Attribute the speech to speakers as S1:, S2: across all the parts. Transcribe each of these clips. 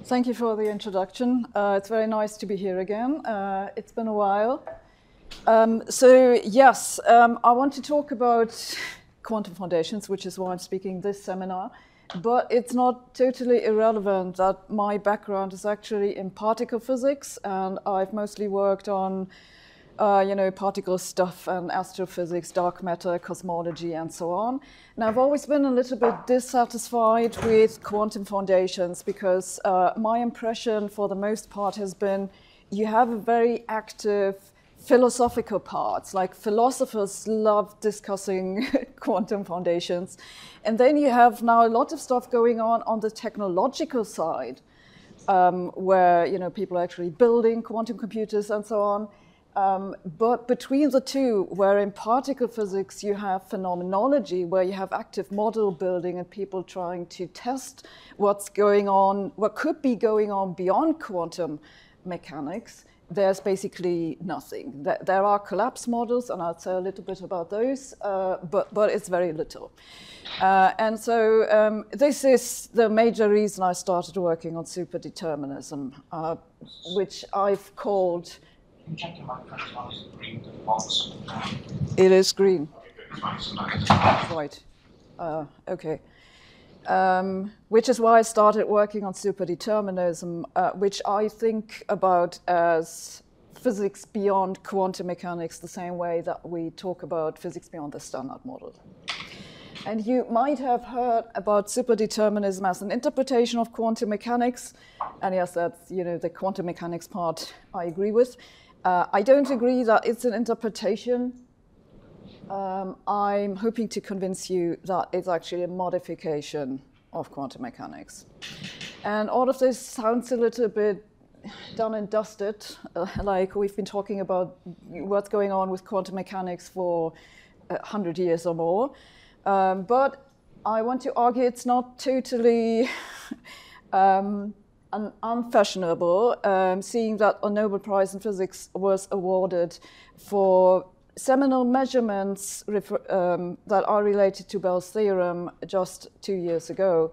S1: Thank you for the introduction. It's very nice to be here again. It's been a while. I want to talk about quantum foundations, which is why I'm speaking this seminar. But it's not totally irrelevant that my background is actually in particle physics, and I've mostly worked on particle stuff and astrophysics, dark matter, cosmology, and so on. And I've always been a little bit dissatisfied with quantum foundations because my impression for the most part has been you have a very active philosophical part. Like philosophers love discussing quantum foundations. And then you have now a lot of stuff going on the technological side, where people are actually building quantum computers and so on. But between the two, where in particle physics you have phenomenology, where you have active model building and people trying to test what's going on, what could be going on beyond quantum mechanics, there's basically nothing. There are collapse models, and I'll say a little bit about those, but it's very little. This is the major reason I started working on superdeterminism, which I've called...
S2: Check your microphone as green to the box.
S1: It is green.
S2: Okay,
S1: right. Okay. Which is why I started working on superdeterminism, which I think about as physics beyond quantum mechanics, the same way that we talk about physics beyond the Standard Model. And you might have heard about superdeterminism as an interpretation of quantum mechanics. And yes, that's the quantum mechanics part I agree with. I don't agree that it's an interpretation. I'm hoping to convince you that it's actually a modification of quantum mechanics. And all of this sounds a little bit done and dusted, like we've been talking about what's going on with quantum mechanics for 100 years or more. But I want to argue it's not totally unfashionable, seeing that a Nobel Prize in Physics was awarded for seminal measurements that are related to Bell's theorem just 2 years ago.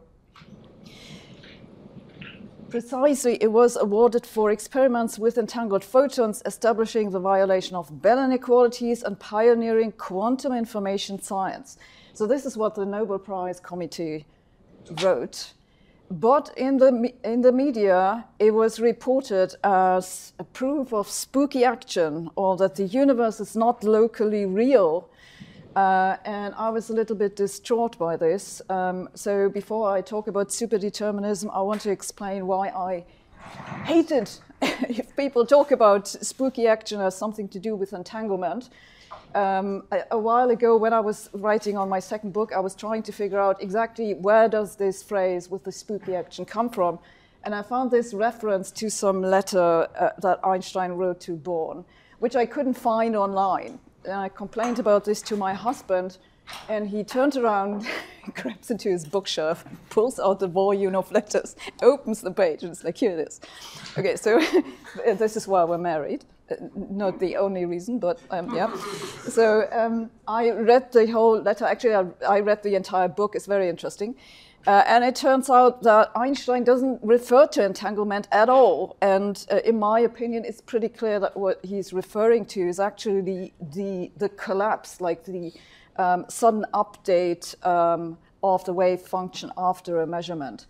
S1: Precisely, it was awarded for experiments with entangled photons, establishing the violation of Bell inequalities and pioneering quantum information science. So this is what the Nobel Prize Committee wrote. But in the media, it was reported as a proof of spooky action, or that the universe is not locally real. And I was a little bit distraught by this. So before I talk about superdeterminism, I want to explain why I hate it if people talk about spooky action as something to do with entanglement. A while ago, when I was writing on my second book, I was trying to figure out exactly where does this phrase with the spooky action come from. And I found this reference to some letter that Einstein wrote to Born, which I couldn't find online. And I complained about this to my husband, and he turned around, grabs into his bookshelf, pulls out the volume of letters, opens the page, and it's like, here it is. Okay, so this is why we're married. Not the only reason, but yeah. So I read the whole letter. Actually, I read the entire book. It's very interesting. And it turns out that Einstein doesn't refer to entanglement at all. And in my opinion, it's pretty clear that what he's referring to is actually the collapse, like the sudden update of the wave function after a measurement.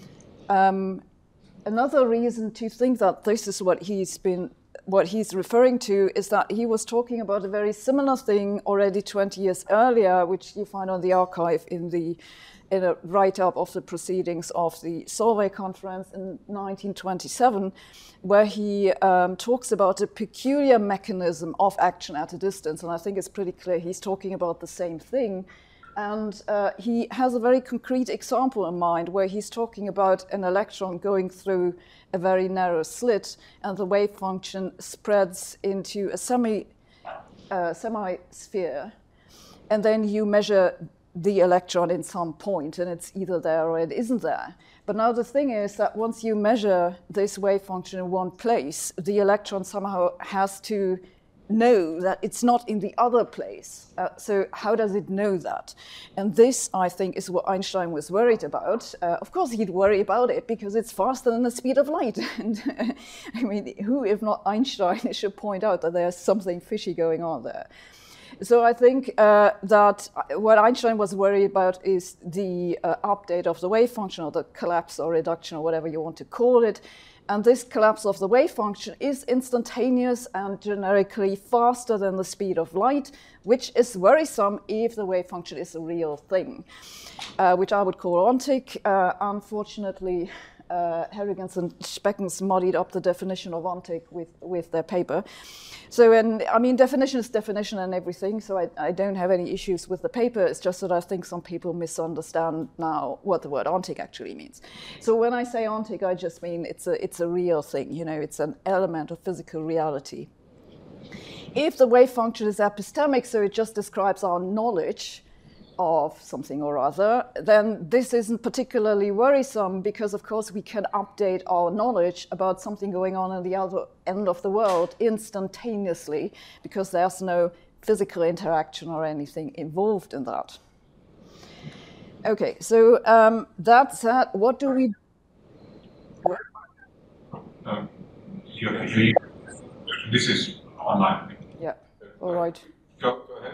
S1: Another reason to think that this is what he's referring to is that he was talking about a very similar thing already 20 years earlier, which you find on the archive in a write-up of the proceedings of the Solvay conference in 1927, where he talks about a peculiar mechanism of action at a distance. And I think it's pretty clear he's talking about the same thing. And he has a very concrete example in mind where he's talking about an electron going through a very narrow slit, and the wave function spreads into a semi-sphere. And then you measure the electron in some point, and it's either there or it isn't there. But now the thing is that once you measure this wave function in one place, the electron somehow has to know that it's not in the other place. So how does it know that? And this, I think, is what Einstein was worried about. Of course, he'd worry about it because it's faster than the speed of light. And I mean, who, if not Einstein, should point out that there's something fishy going on there? So I think that what Einstein was worried about is the update of the wave function, or the collapse or reduction, or whatever you want to call it. And this collapse of the wave function is instantaneous and generically faster than the speed of light, which is worrisome if the wave function is a real thing, which I would call ontic. Unfortunately, Huygens and Speckens muddied up the definition of ontic with their paper. So, and I mean, definition is definition and everything, so I don't have any issues with the paper. It's just that I think some people misunderstand now what the word ontic actually means. So when I say ontic, I just mean it's a real thing, you know, it's an element of physical reality. If the wave function is epistemic, so it just describes our knowledge of something or other, then this isn't particularly worrisome because, of course, we can update our knowledge about something going on in the other end of the world instantaneously because there's no physical interaction or anything involved in that. Okay, so that said, what do we...
S2: This is online.
S1: Yeah, all right.
S2: Go ahead.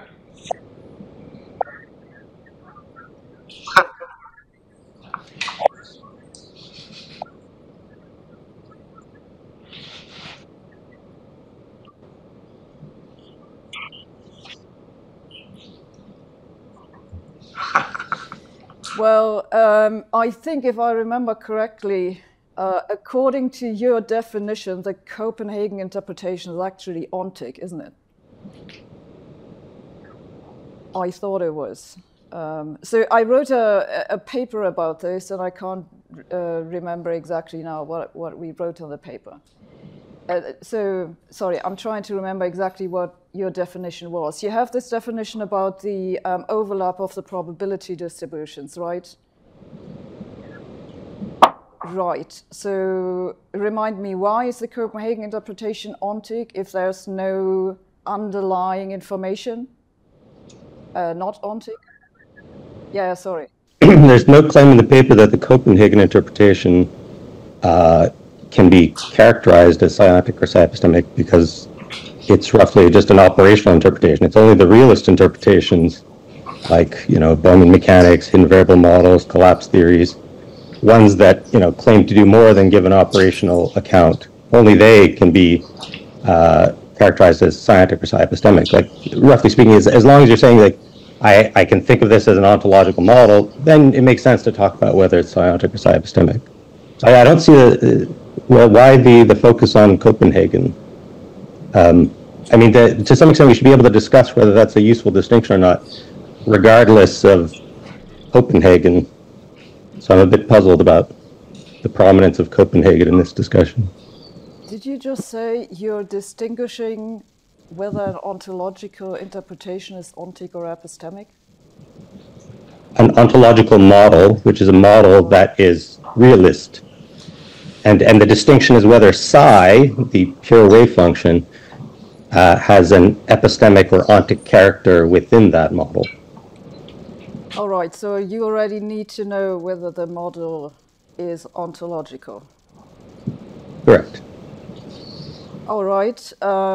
S1: Well, I think if I remember correctly, according to your definition, the Copenhagen interpretation is actually ontic, isn't it? I thought it was. So I wrote a paper about this, and I can't remember exactly now what we wrote on the paper. So, sorry, I'm trying to remember exactly what your definition was. You have this definition about the overlap of the probability distributions, right? Right. So, remind me, why is the Copenhagen interpretation ontic if there's no underlying information? Not ontic? Yeah, sorry.
S3: There's no claim in the paper that the Copenhagen interpretation can be characterized as psiontic or psiepistemic because it's roughly just an operational interpretation. It's only the realist interpretations, like, you know, Bowman mechanics, hidden variable models, collapse theories, ones that, you know, claim to do more than give an operational account. Only they can be characterized as psiontic or psiepistemic. Like, roughly speaking, as long as you're saying, like, I can think of this as an ontological model, then it makes sense to talk about whether it's psiontic or psiepistemic. So I don't see why the focus on Copenhagen. I mean, to some extent, we should be able to discuss whether that's a useful distinction or not, regardless of Copenhagen. So I'm a bit puzzled about the prominence of Copenhagen in this discussion.
S1: Did you just say you're distinguishing whether an ontological interpretation is ontic or epistemic?
S3: An ontological model, which is a model that is realist. And the distinction is whether psi, the pure wave function, has an epistemic or ontic character within that model.
S1: All right, so you already need to know whether the model is ontological.
S3: Correct.
S1: All right.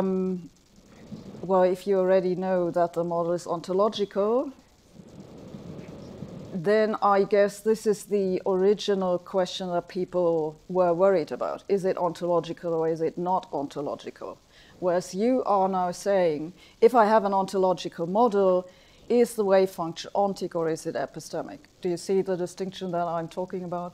S1: Well, if you already know that the model is ontological, then I guess this is the original question that people were worried about. Is it ontological or is it not ontological? Whereas you are now saying, if I have an ontological model, is the wave function ontic or is it epistemic? Do you see the distinction that I'm talking about?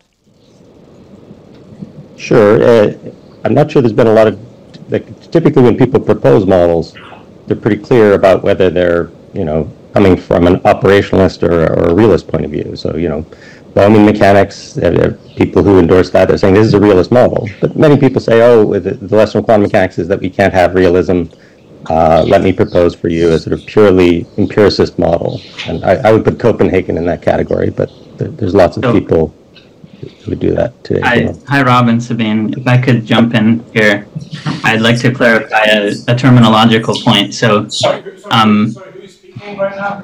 S3: Sure. I'm not sure there's been a lot of, typically when people propose models, they're pretty clear about whether they're, you know, coming from an operationalist or a realist point of view. So, you know, Bowman mechanics, people who endorse that, they're saying this is a realist model. But many people say, oh, the lesson of quantum mechanics is that we can't have realism. Let me propose for you a sort of purely empiricist model. And I would put Copenhagen in that category, but there's lots of people would do that today.
S4: Hi, Rob and Sabine. If I could jump in here, I'd like to clarify a terminological point. So,
S2: Sorry, who's speaking right now?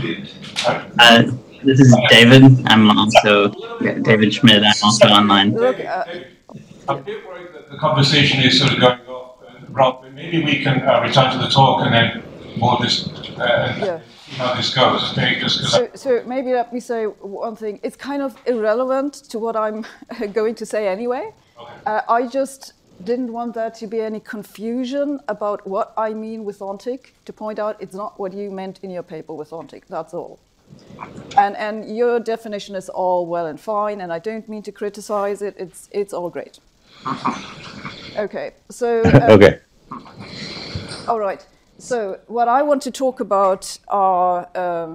S4: this is David. I'm also David Schmidt. I'm also online.
S2: I'm a bit worried that the conversation is sort of going off. Rob, maybe we can return to the talk and then more this see how this goes. Okay,
S1: so maybe let me say one thing. It's kind of irrelevant to what I'm going to say anyway.
S2: Okay.
S1: I just didn't want there to be any confusion about what I mean with ontic. To point out, it's not what you meant in your paper with ontic. That's all. And your definition is all well and fine, and I don't mean to criticize it. It's all great. Okay, so
S3: okay.
S1: All right. So what I want to talk about are,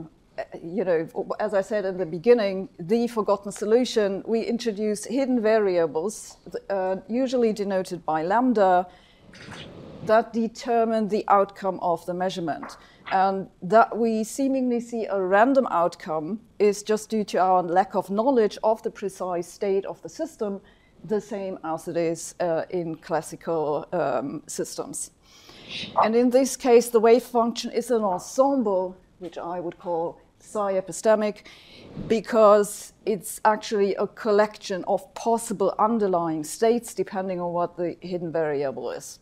S1: as I said in the beginning, the forgotten solution. We introduce hidden variables, usually denoted by lambda, that determine the outcome of the measurement. And that we seemingly see a random outcome is just due to our lack of knowledge of the precise state of the system, the same as it is in classical systems. And in this case, the wave function is an ensemble, which I would call psi-epistemic, because it's actually a collection of possible underlying states depending on what the hidden variable is.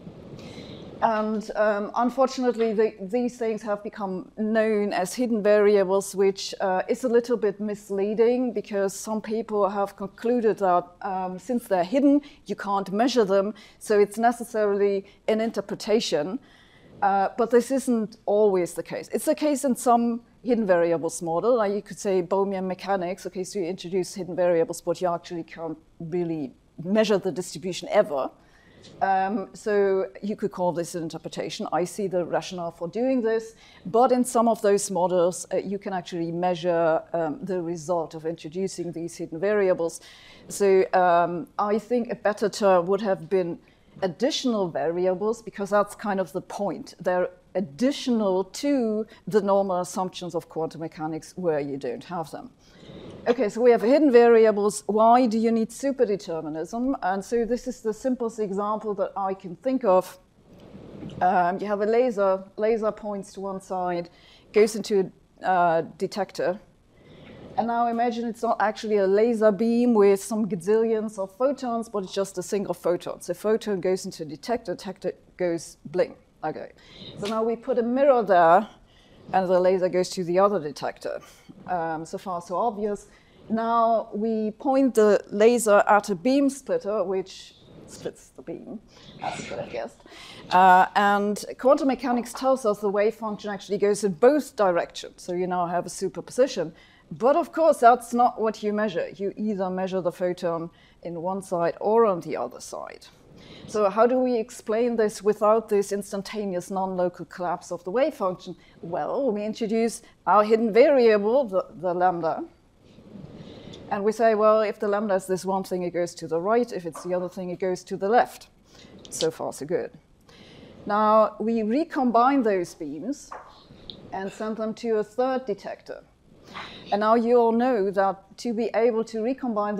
S1: And unfortunately, these things have become known as hidden variables, which is a little bit misleading because some people have concluded that since they're hidden, you can't measure them, so it's necessarily an interpretation. But this isn't always the case. It's the case in some hidden variables model. Like you could say Bohmian mechanics, okay, so you introduce hidden variables, but you actually can't really measure the distribution ever. So you could call this an interpretation. I see the rationale for doing this, but in some of those models, you can actually measure the result of introducing these hidden variables. So I think a better term would have been additional variables, because that's kind of the point. They're additional to the normal assumptions of quantum mechanics where you don't have them. Okay, so we have hidden variables. Why do you need superdeterminism? And so this is the simplest example that I can think of. You have a laser points to one side, goes into a detector. And now imagine it's not actually a laser beam with some gazillions of photons, but it's just a single photon. So photon goes into a detector goes bling. Okay, so now we put a mirror there, and the laser goes to the other detector. So far, so obvious. Now we point the laser at a beam splitter, which splits the beam, as you could have guessed. And quantum mechanics tells us the wave function actually goes in both directions. So you now have a superposition. But of course, that's not what you measure. You either measure the photon in one side or on the other side. So how do we explain this without this instantaneous non-local collapse of the wave function? Well, we introduce our hidden variable, the lambda. And we say, well, if the lambda is this one thing, it goes to the right. If it's the other thing, it goes to the left. So far, so good. Now, we recombine those beams and send them to a third detector. And now you all know that to be able to recombine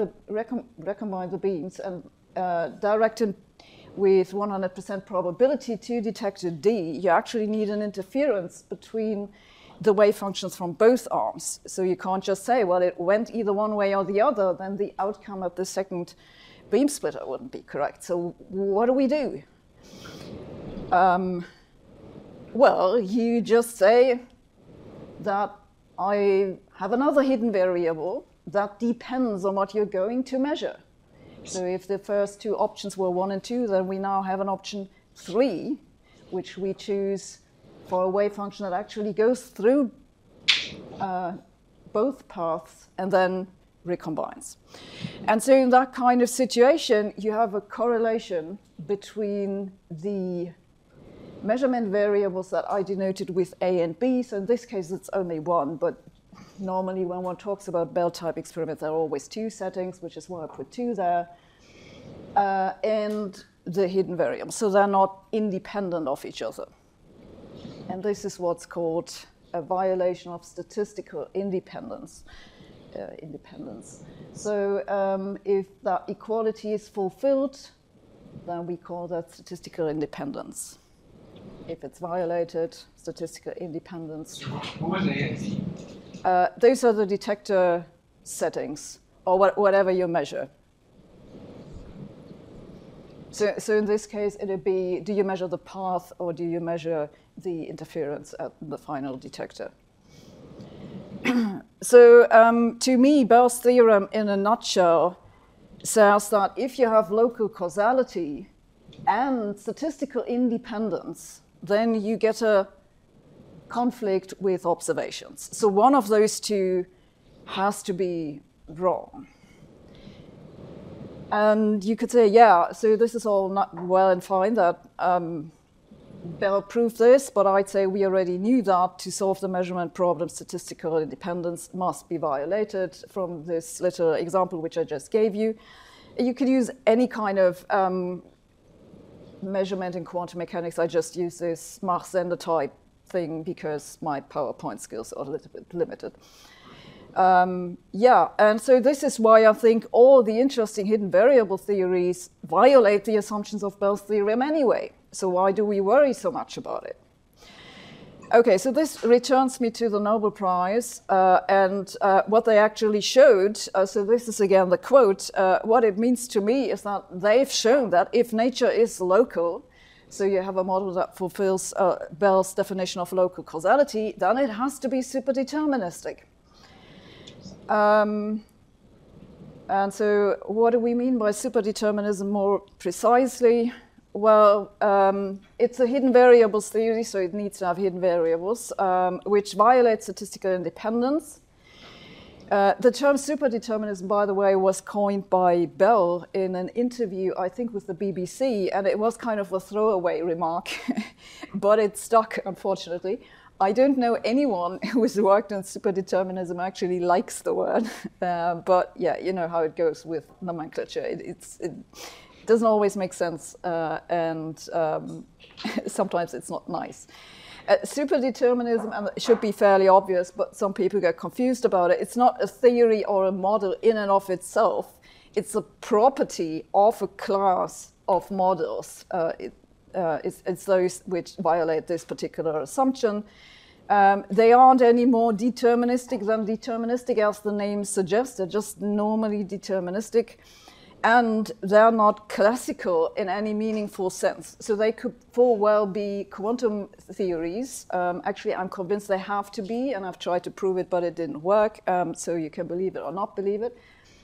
S1: the beams and direct them with 100% probability to detector D, you actually need an interference between the wave functions from both arms. So you can't just say, well, it went either one way or the other, then the outcome of the second beam splitter wouldn't be correct. So what do? Well, you just say that I have another hidden variable that depends on what you're going to measure. So if the first two options were 1 and 2, then we now have an option 3, which we choose for a wave function that actually goes through both paths and then recombines. And so in that kind of situation, you have a correlation between the measurement variables that I denoted with A and B. So in this case, it's only one, but normally when one talks about Bell-type experiments, there are always 2 settings, which is why I put 2 there, and the hidden variable. So they're not independent of each other. And this is what's called a violation of statistical independence. independence. So if that equality is fulfilled, then we call that statistical independence. If it's violated, statistical independence.
S5: What was AND?
S1: Those are the detector settings, or whatever you measure. So in this case, it would be, do you measure the path or do you measure the interference at the final detector? So to me, Bell's theorem in a nutshell says that if you have local causality and statistical independence, then you get a conflict with observations. So one of those two has to be wrong. And you could say, yeah, so this is all not well and fine that Bell proved this, but I'd say we already knew that to solve the measurement problem, statistical independence must be violated from this little example which I just gave you. You could use any kind of measurement in quantum mechanics. I just use this Mach-Zehnder type thing because my PowerPoint skills are a little bit limited. Yeah, and so this is why I think all the interesting hidden variable theories violate the assumptions of Bell's theorem anyway. So why do we worry so much about it? Okay, so this returns me to the Nobel Prize and what they actually showed. So this is again the quote. What it means to me is that they've shown that if nature is local, so you have a model that fulfills Bell's definition of local causality, then it has to be superdeterministic. And so what do we mean by superdeterminism more precisely? Well, it's a hidden variables theory, so it needs to have hidden variables, which violate statistical independence. The term superdeterminism, by the way, was coined by Bell in an interview, I think, with the BBC, and it was kind of a throwaway remark, but it stuck, unfortunately. I don't know anyone who has worked on superdeterminism actually likes the word, but yeah, you know how it goes with nomenclature. It doesn't always make sense, and sometimes it's not nice. Superdeterminism should be fairly obvious, but some people get confused about it. It's not a theory or a model in and of itself. It's a property of a class of models. It's those which violate this particular assumption. They aren't any more deterministic than deterministic, as the name suggests. They're just normally deterministic. And they're not classical in any meaningful sense. So they could full well be quantum theories. Actually, I'm convinced they have to be, and I've tried to prove it, but it didn't work. So you can believe it or not believe it.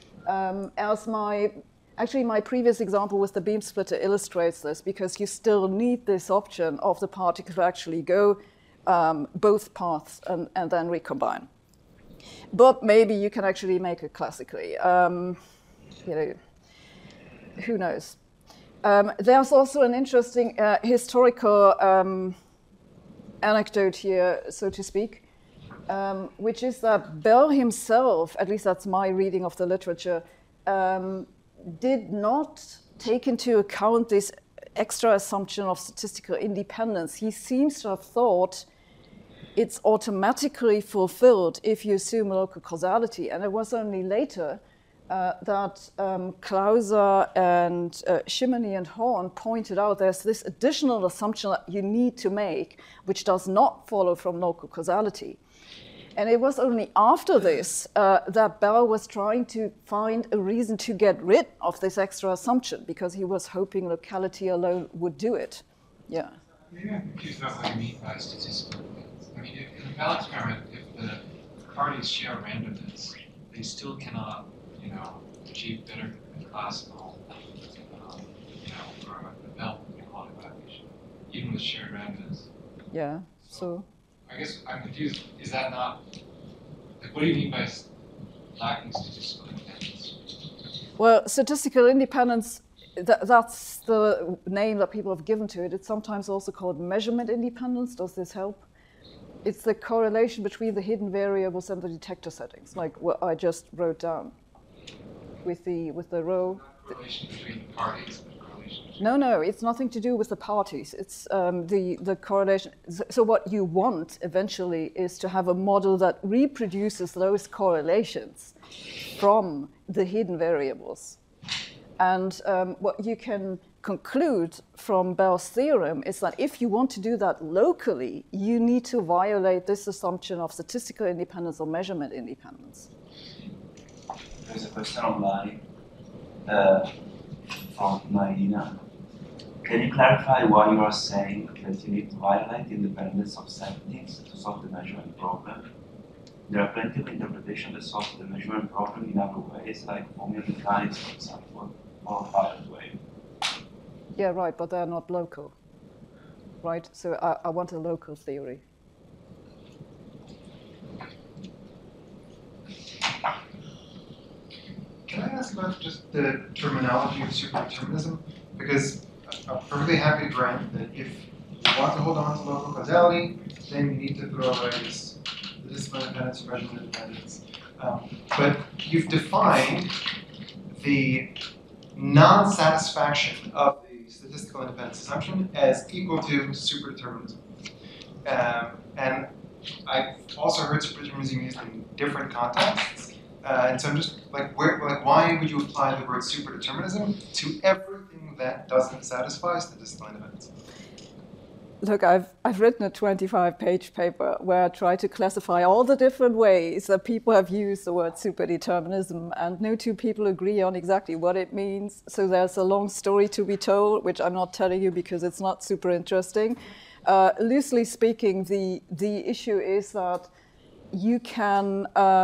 S1: Actually, my previous example with the beam splitter illustrates this, because you still need this option of the particle to actually go both paths and then recombine. But maybe you can actually make it classically. You know, who knows? There's also an interesting historical anecdote here, so to speak, which is that Bell himself, at least that's my reading of the literature, did not take into account this extra assumption of statistical independence. He seems to have thought it's automatically fulfilled if you assume local causality. And it was only later that Clauser and Shimony and Horn pointed out there's this additional assumption that you need to make, which does not follow from local causality. And it was only after this that Bell was trying to find a reason to get rid of this extra assumption, because he was hoping locality alone would do it. Yeah.
S5: Maybe I'm confused about what you mean by statistical evidence. I mean, in a Bell experiment, if the parties share randomness, they still cannot, you know, achieve better than classical, you know, or a Bell inequality violation, even with shared randomness.
S1: Yeah. So.
S5: I guess I'm confused. Is that not, like, what do you mean by lacking statistical independence?
S1: Well, statistical independence, that's the name that people have given to it. It's sometimes also called measurement independence. Does this help? It's the correlation between the hidden variables and the detector settings, like what I just wrote down with the row.
S5: Not correlation between the parties, but correlation
S1: No, it's nothing to do with the parties. It's the correlation. So what you want eventually is to have a model that reproduces those correlations from the hidden variables. And what you can conclude from Bell's theorem is that if you want to do that locally, you need to violate this assumption of statistical independence or measurement independence.
S6: There's a question online from Marina. Can you clarify why you are saying that you need to violate independence of settings to solve the measurement problem? There are plenty of interpretations that solve the measurement problem in other ways, like Fourier mechanics, for example, or pilot wave.
S1: Yeah, right, but they're not local, right? So I want a local theory.
S7: Can I ask about just the terminology of superdeterminism? Because I'm perfectly happy to grant that if you want to hold on to local causality, then you need to throw away this statistical independence or measurement independence. But you've defined the non-satisfaction of the statistical independence assumption as equal to superdeterminism. And I've also heard superdeterminism used in different contexts. And so I'm just why would you apply the word superdeterminism to everything that doesn't satisfy statistical independence?
S1: Look, I've written a 25-page paper where I try to classify all the different ways that people have used the word superdeterminism, and no two people agree on exactly what it means. So there's a long story to be told, which I'm not telling you because it's not super interesting. Loosely speaking, the issue is that you can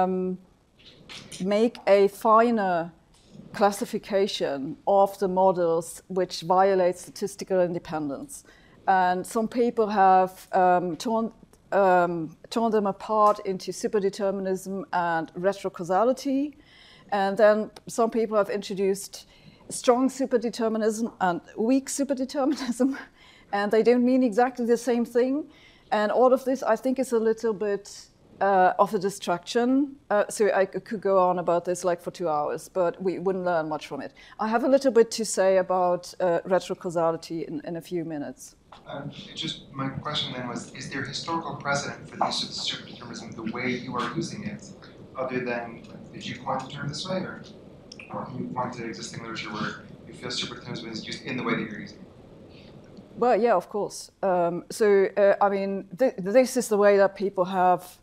S1: make a finer classification of the models which violate statistical independence. And some people have torn them apart into superdeterminism and retrocausality. And then some people have introduced strong superdeterminism and weak superdeterminism. And they don't mean exactly the same thing. And all of this, I think, is a little bit of a distraction. So I could go on about this like for 2 hours, but we wouldn't learn much from it. I have a little bit to say about retrocausality in a few minutes.
S7: Just my question then was, is there historical precedent for the use of superdeterminism the way you are using it, other than, did you coin the term this way, or can you point to existing literature where you feel superdeterminism is used in the way that you're using it?
S1: Well, yeah, of course. I mean, this is the way that people have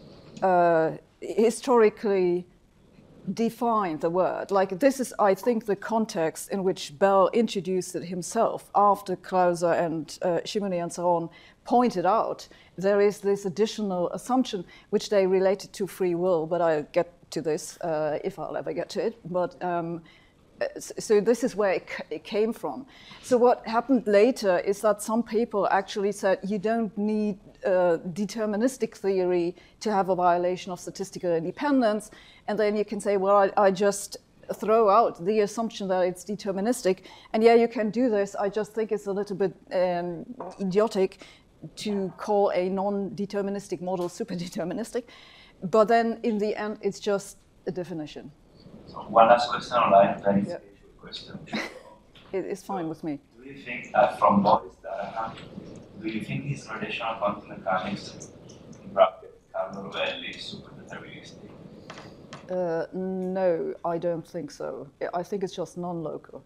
S1: historically defined the word. Like, this is, I think, the context in which Bell introduced it himself after Clauser and Chimouni and so on pointed out there is this additional assumption which they related to free will, but I'll get to this if I'll ever get to it. But so this is where it came from. So what happened later is that some people actually said you don't need deterministic theory to have a violation of statistical independence, and then you can say, well, I just throw out the assumption that it's deterministic, and yeah, you can do this. I just think it's a little bit idiotic to call a non-deterministic model superdeterministic, but then in the end, it's just a definition.
S6: So one last question online, then it's a question.
S1: It's fine with me.
S6: Do you think that from Boris Darahan, do you think his relational quantum mechanics, in brackets, Carlo Rovelli, is superdeterministic?
S1: No, I don't think so. I think it's just non-local.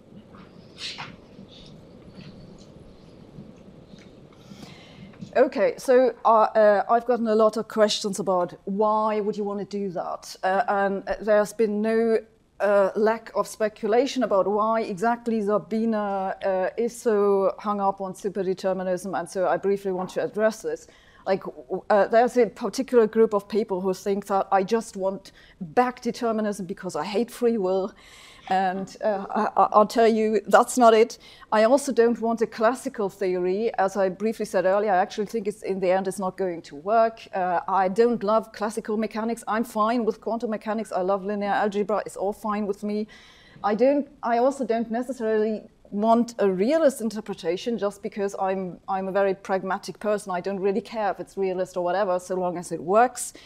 S1: Okay, so I've gotten a lot of questions about why would you want to do that? And there's been no lack of speculation about why exactly Sabina is so hung up on superdeterminism, and so I briefly want to address this. Like, there's a particular group of people who think that I just want back determinism because I hate free will. And I'll tell you, that's not it. I also don't want a classical theory. As I briefly said earlier, I actually think in the end it's not going to work. I don't love classical mechanics. I'm fine with quantum mechanics. I love linear algebra. It's all fine with me. I also don't necessarily want a realist interpretation just because I'm a very pragmatic person. I don't really care if it's realist or whatever, so long as it works.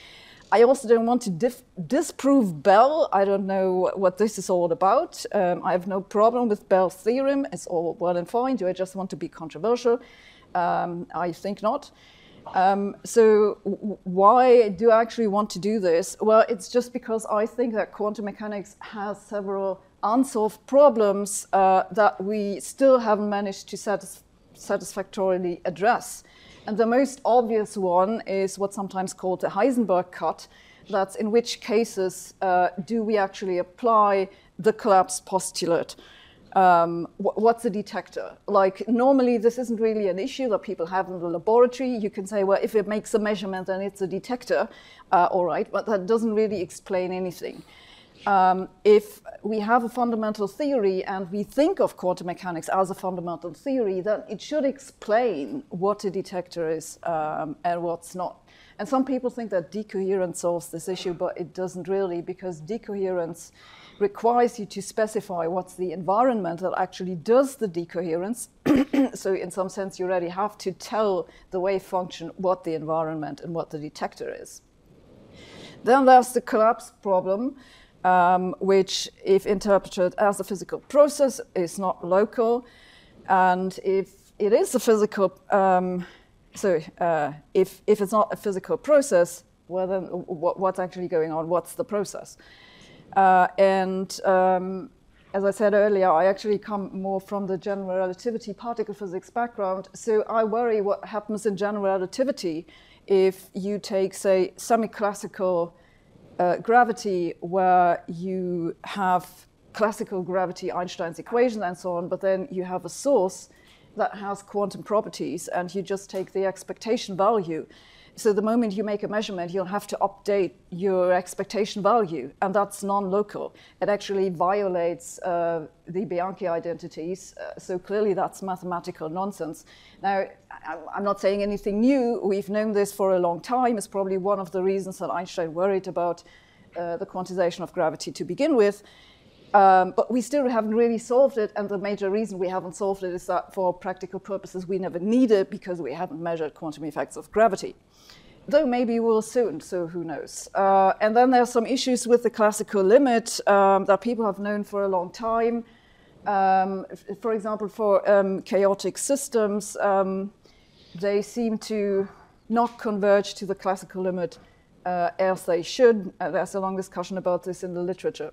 S1: I also don't want to disprove Bell. I don't know what this is all about. I have no problem with Bell's theorem. It's all well and fine. Do I just want to be controversial? I think not. So why do I actually want to do this? Well, it's just because I think that quantum mechanics has several unsolved problems that we still haven't managed to satisfactorily address. And the most obvious one is what's sometimes called the Heisenberg cut. That's in which cases do we actually apply the collapse postulate? What's a detector? Like, normally this isn't really an issue that people have in the laboratory. You can say, well, if it makes a measurement, then it's a detector, all right, but that doesn't really explain anything. If we have a fundamental theory and we think of quantum mechanics as a fundamental theory, then it should explain what a detector is and what's not. And some people think that decoherence solves this issue, but it doesn't really, because decoherence requires you to specify what's the environment that actually does the decoherence. So in some sense, you already have to tell the wave function what the environment and what the detector is. Then there's the collapse problem, which, if interpreted as a physical process, is not local. And if it is a physical, if it's not a physical process, well, then what's actually going on? What's the process? As I said earlier, I actually come more from the general relativity particle physics background. So I worry what happens in general relativity if you take, say, semi-classical gravity, where you have classical gravity, Einstein's equation, and so on, but then you have a source that has quantum properties, and you just take the expectation value. So the moment you make a measurement, you'll have to update your expectation value, and that's non-local. It actually violates the Bianchi identities, so clearly that's mathematical nonsense. Now, I'm not saying anything new. We've known this for a long time. It's probably one of the reasons that Einstein worried about the quantization of gravity to begin with. But we still haven't really solved it, and the major reason we haven't solved it is that for practical purposes we never need it because we haven't measured quantum effects of gravity. Though maybe we'll soon, so who knows. And then there are some issues with the classical limit that people have known for a long time. For example, for chaotic systems, they seem to not converge to the classical limit as they should. There's a long discussion about this in the literature.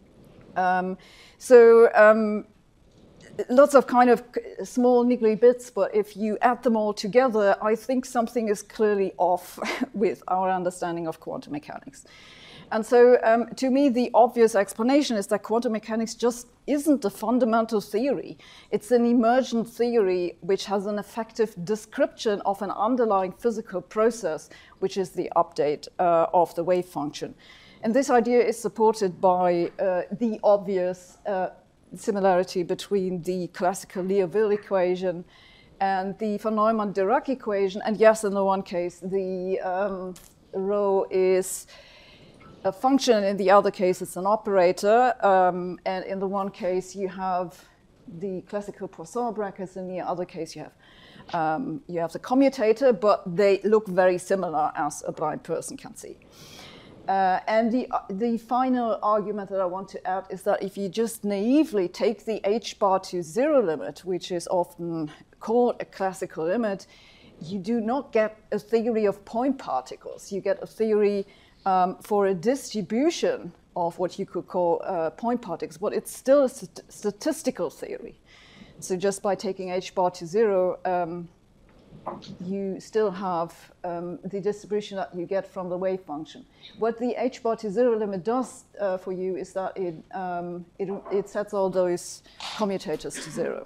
S1: Lots of kind of small niggly bits, but if you add them all together, I think something is clearly off with our understanding of quantum mechanics. And so to me, the obvious explanation is that quantum mechanics just isn't a fundamental theory. It's an emergent theory which has an effective description of an underlying physical process, which is the update of the wave function. And this idea is supported by the obvious similarity between the classical Liouville equation and the von Neumann-Dirac equation. And yes, in the one case, the rho is a function. In the other case, it's an operator. And in the one case, you have the classical Poisson brackets. In the other case, you have the commutator, but they look very similar, as a blind person can see. And the final argument that I want to add is that if you just naively take the h bar to 0 limit, which is often called a classical limit, you do not get a theory of point particles. You get a theory for a distribution of what you could call point particles, but it's still a statistical theory. So just by taking h bar to 0, you still have the distribution that you get from the wave function. What the h bar to 0 limit does for you is that it sets all those commutators to 0.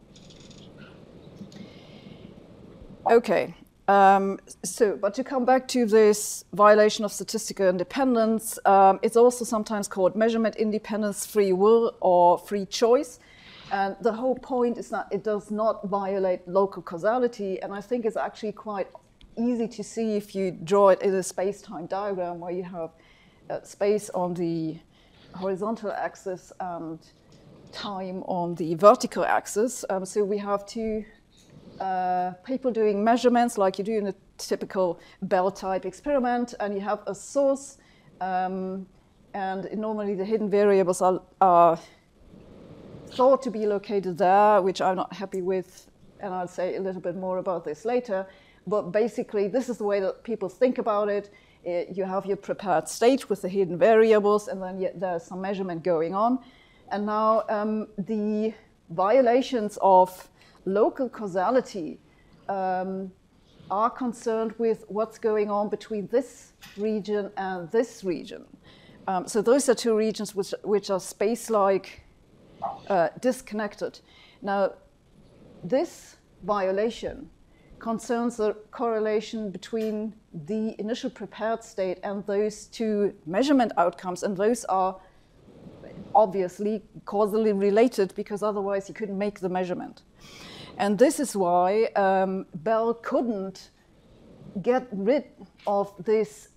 S1: Okay, but to come back to this violation of statistical independence, it's also sometimes called measurement independence, free will, or free choice. And the whole point is that it does not violate local causality, and I think it's actually quite easy to see if you draw it in a space-time diagram where you have space on the horizontal axis and time on the vertical axis. So we have two people doing measurements like you do in a typical Bell-type experiment, and you have a source, and normally the hidden variables are thought to be located there, which I'm not happy with, and I'll say a little bit more about this later. But basically, this is the way that people think about it. You have your prepared state with the hidden variables, and then there's some measurement going on. And now the violations of local causality are concerned with what's going on between this region and this region. So those are two regions which are space-like disconnected. Now, this violation concerns the correlation between the initial prepared state and those two measurement outcomes, and those are obviously causally related, because otherwise you couldn't make the measurement. And this is why Bell couldn't get rid of this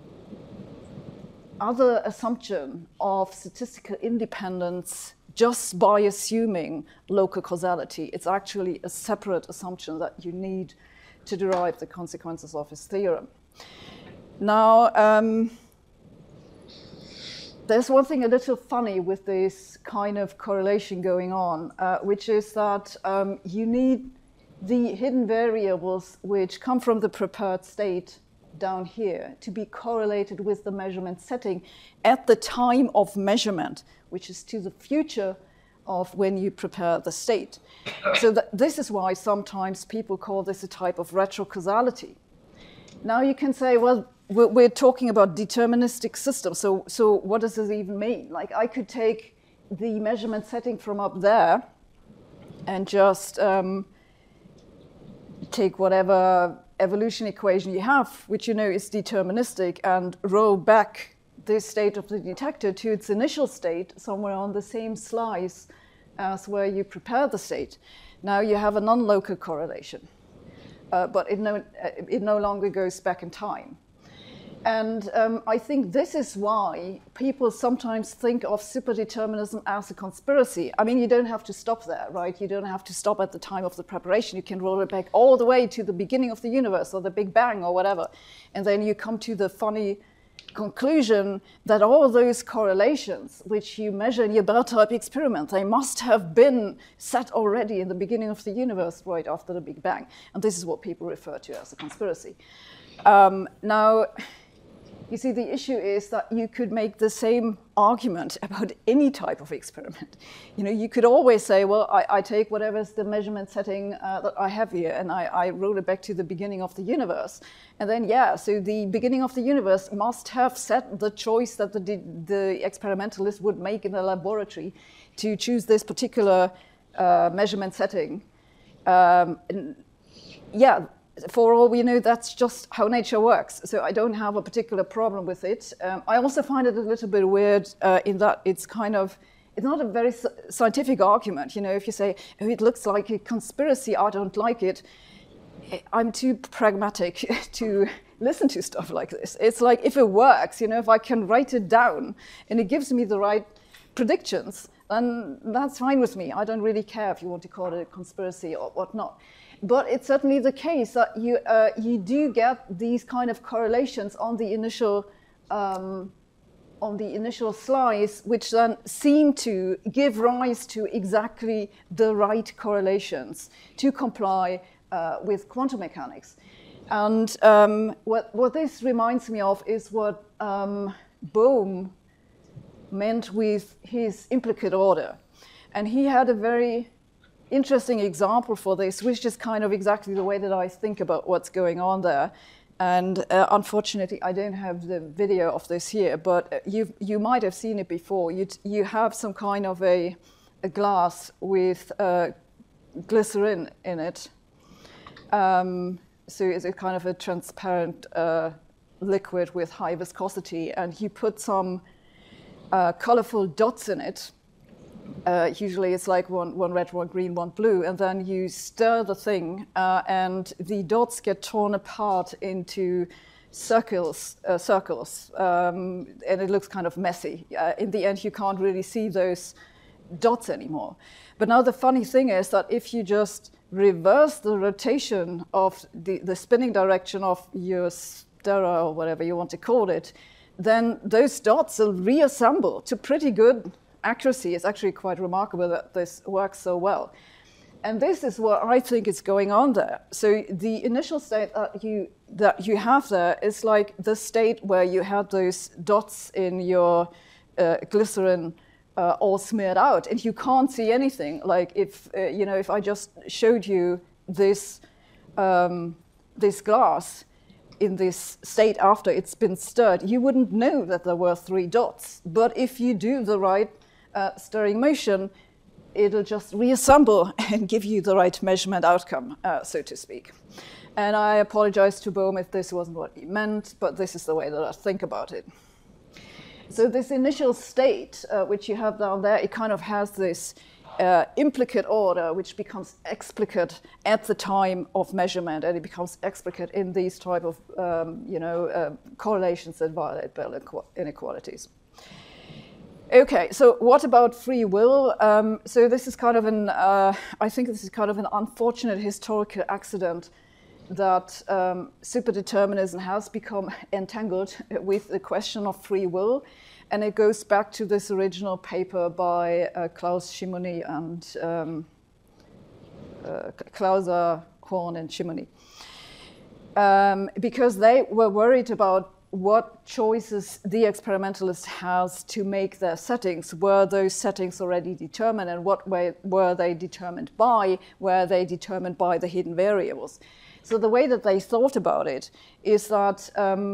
S1: other assumption of statistical independence just by assuming local causality. It's actually a separate assumption that you need to derive the consequences of his theorem. Now, there's one thing a little funny with this kind of correlation going on, which is that you need the hidden variables which come from the prepared state down here to be correlated with the measurement setting at the time of measurement, which is to the future of when you prepare the state. So this is why sometimes people call this a type of retrocausality. Now you can say, well, we're talking about deterministic systems, so what does this even mean? Like, I could take the measurement setting from up there and just take whatever evolution equation you have, which you know is deterministic, and roll back this state of the detector to its initial state somewhere on the same slice as where you prepare the state. Now you have a non-local correlation, but it no longer goes back in time. And I think this is why people sometimes think of superdeterminism as a conspiracy. I mean, you don't have to stop there, right? You don't have to stop at the time of the preparation. You can roll it back all the way to the beginning of the universe or the Big Bang or whatever. And then you come to the funny conclusion that all those correlations which you measure in your Bell-type experiment, they must have been set already in the beginning of the universe right after the Big Bang. And this is what people refer to as a conspiracy. Now, you see, the issue is that you could make the same argument about any type of experiment. You know, you could always say, well, I take whatever's the measurement setting that I have here, and I roll it back to the beginning of the universe. And then, yeah, so the beginning of the universe must have set the choice that the experimentalist would make in the laboratory to choose this particular measurement setting. Yeah. For all we know, that's just how nature works. So I don't have a particular problem with it. I also find it a little bit weird in that it's not a very scientific argument. You know, if you say, oh, it looks like a conspiracy, I don't like it. I'm too pragmatic to listen to stuff like this. It's like, if it works, you know, if I can write it down and it gives me the right predictions, then that's fine with me. I don't really care if you want to call it a conspiracy or whatnot. But it's certainly the case that you do get these kind of correlations on the initial slice, which then seem to give rise to exactly the right correlations to comply with quantum mechanics. And what this reminds me of is what Bohm meant with his implicate order. And he had a very interesting example for this, which is kind of exactly the way that I think about what's going on there. And unfortunately, I don't have the video of this here, but you might have seen it before. You have some kind of a glass with glycerin in it. So it's a kind of a transparent liquid with high viscosity, and you put some colorful dots in it. Usually it's like one red, one green, one blue, and then you stir the thing and the dots get torn apart into circles, and it looks kind of messy. In the end, you can't really see those dots anymore. But now the funny thing is that if you just reverse the rotation of the spinning direction of your stera, or whatever you want to call it, then those dots will reassemble to pretty good accuracy. It's actually quite remarkable that this works so well. And this is what I think is going on there. So the initial state that you have there is like the state where you had those dots in your glycerin all smeared out, and you can't see anything. Like if if I just showed you this this glass in this state after it's been stirred, you wouldn't know that there were 3 dots. But if you do the right stirring motion, it'll just reassemble and give you the right measurement outcome, so to speak. And I apologize to Bohm if this wasn't what he meant, but this is the way that I think about it. So this initial state, which you have down there, it kind of has this implicate order, which becomes explicate at the time of measurement, and it becomes explicate in these type of correlations that violate Bell inequalities. Okay, so what about free will? So this is kind of I think this is kind of an unfortunate historical accident that superdeterminism has become entangled with the question of free will. And it goes back to this original paper by Klaus Shimony and Klauser, Horn, and Shimony. Because they were worried about what choices the experimentalist has to make their settings. Were those settings already determined, and what way were they determined by? Were they determined by the hidden variables? So the way that they thought about it is that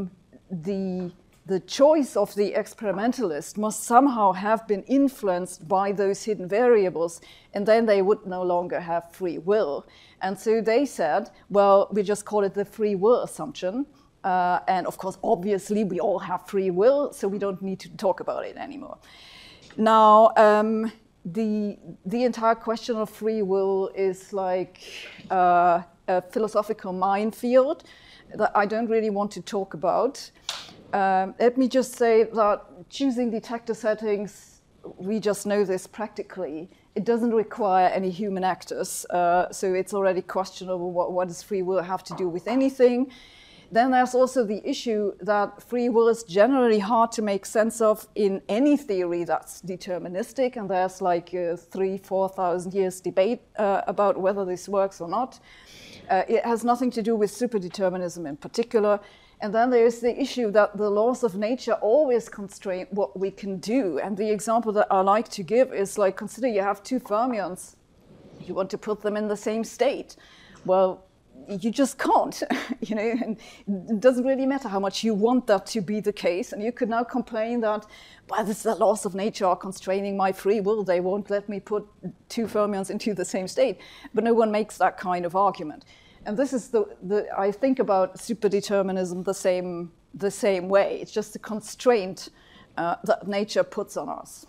S1: the choice of the experimentalist must somehow have been influenced by those hidden variables, and then they would no longer have free will. And so they said, well, we just call it the free will assumption. And of course, obviously, we all have free will, so we don't need to talk about it anymore. Now, the entire question of free will is like a philosophical minefield that I don't really want to talk about. Let me just say that choosing detector settings, we just know this practically. It doesn't require any human actors, so it's already questionable what does free will have to do with anything. Then there's also the issue that free will is generally hard to make sense of in any theory that's deterministic, and there's like 3,000-4,000 years debate about whether this works or not. It has nothing to do with superdeterminism in particular. And then there's the issue that the laws of nature always constrain what we can do. And the example that I like to give is like, consider you have 2 fermions. You want to put them in the same state. Well, you just can't, and it doesn't really matter how much you want that to be the case. And you could now complain that, well, the laws of nature are constraining my free will. They won't let me put 2 fermions into the same state. But no one makes that kind of argument. And this is I think about superdeterminism the same way. It's just a constraint that nature puts on us.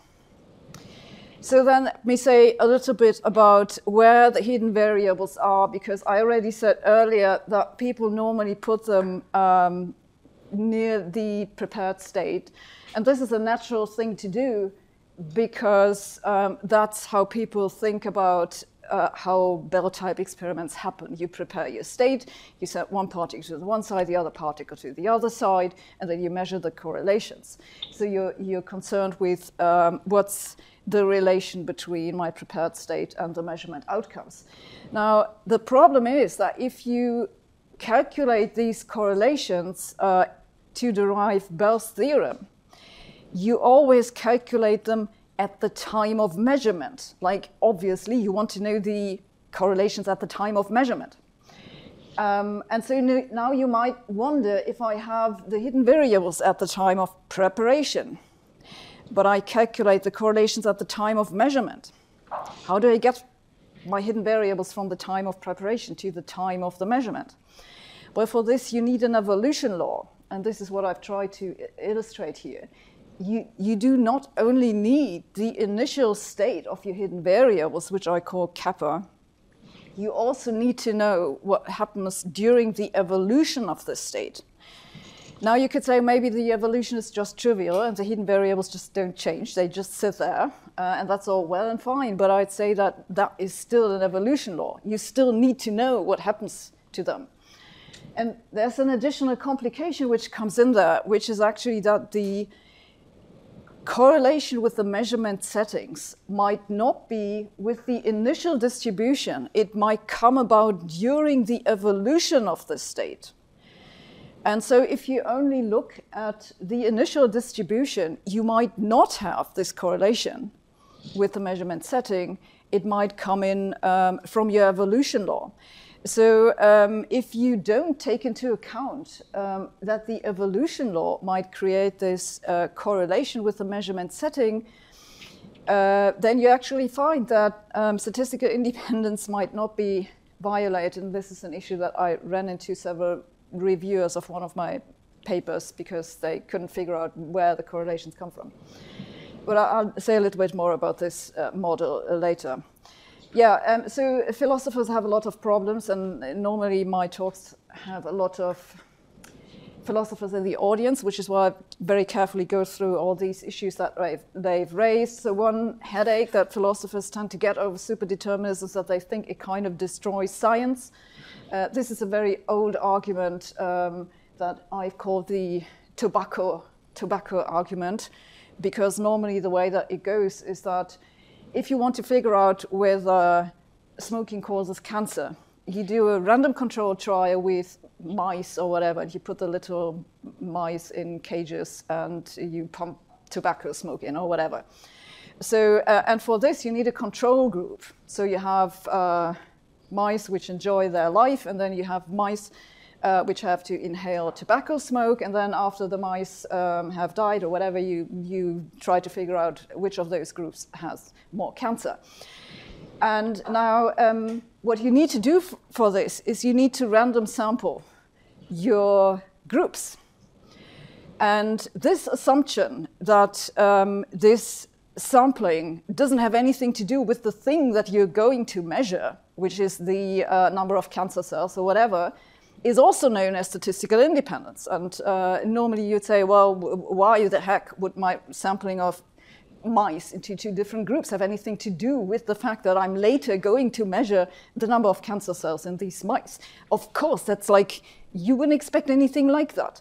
S1: So then let me say a little bit about where the hidden variables are, because I already said earlier that people normally put them near the prepared state. And this is a natural thing to do because that's how people think about how Bell-type experiments happen. You prepare your state, you set one particle to the one side, the other particle to the other side, and then you measure the correlations. So you're concerned with what's the relation between my prepared state and the measurement outcomes. Now, the problem is that if you calculate these correlations to derive Bell's theorem, you always calculate them at the time of measurement. Like, obviously, you want to know the correlations at the time of measurement. And so now you might wonder if I have the hidden variables at the time of preparation, but I calculate the correlations at the time of measurement. How do I get my hidden variables from the time of preparation to the time of the measurement? Well, for this, you need an evolution law, and this is what I've tried to illustrate here. You do not only need the initial state of your hidden variables, which I call kappa, you also need to know what happens during the evolution of the state. Now you could say maybe the evolution is just trivial and the hidden variables just don't change. They just sit there, and that's all well and fine. But I'd say that that is still an evolution law. You still need to know what happens to them. And there's an additional complication which comes in there, which is actually that the correlation with the measurement settings might not be with the initial distribution. It might come about during the evolution of the state. And so if you only look at the initial distribution, you might not have this correlation with the measurement setting. It might come in from your evolution law. So if you don't take into account that the evolution law might create this correlation with the measurement setting, then you actually find that statistical independence might not be violated. And this is an issue that I ran into several reviewers of one of my papers because they couldn't figure out where the correlations come from. But I'll say a little bit more about this model later. Yeah, so philosophers have a lot of problems, and normally my talks have a lot of philosophers in the audience, which is why I very carefully go through all these issues that they've raised. So one headache that philosophers tend to get over superdeterminism is that they think it kind of destroys science. This is a very old argument that I've called the tobacco argument, because normally the way that it goes is that if you want to figure out whether smoking causes cancer, you do a random control trial with mice or whatever, and you put the little mice in cages and you pump tobacco smoke in or whatever. So, and for this you need a control group. So you have mice which enjoy their life, and then you have mice which have to inhale tobacco smoke, and then after the mice have died or whatever, you try to figure out which of those groups has more cancer. And now what you need to do for this is you need to random sample your groups. And this assumption that this sampling doesn't have anything to do with the thing that you're going to measure, which is the number of cancer cells or whatever, is also known as statistical independence. And normally you'd say, well, why the heck would my sampling of mice into two different groups have anything to do with the fact that I'm later going to measure the number of cancer cells in these mice? Of course, that's like, you wouldn't expect anything like that.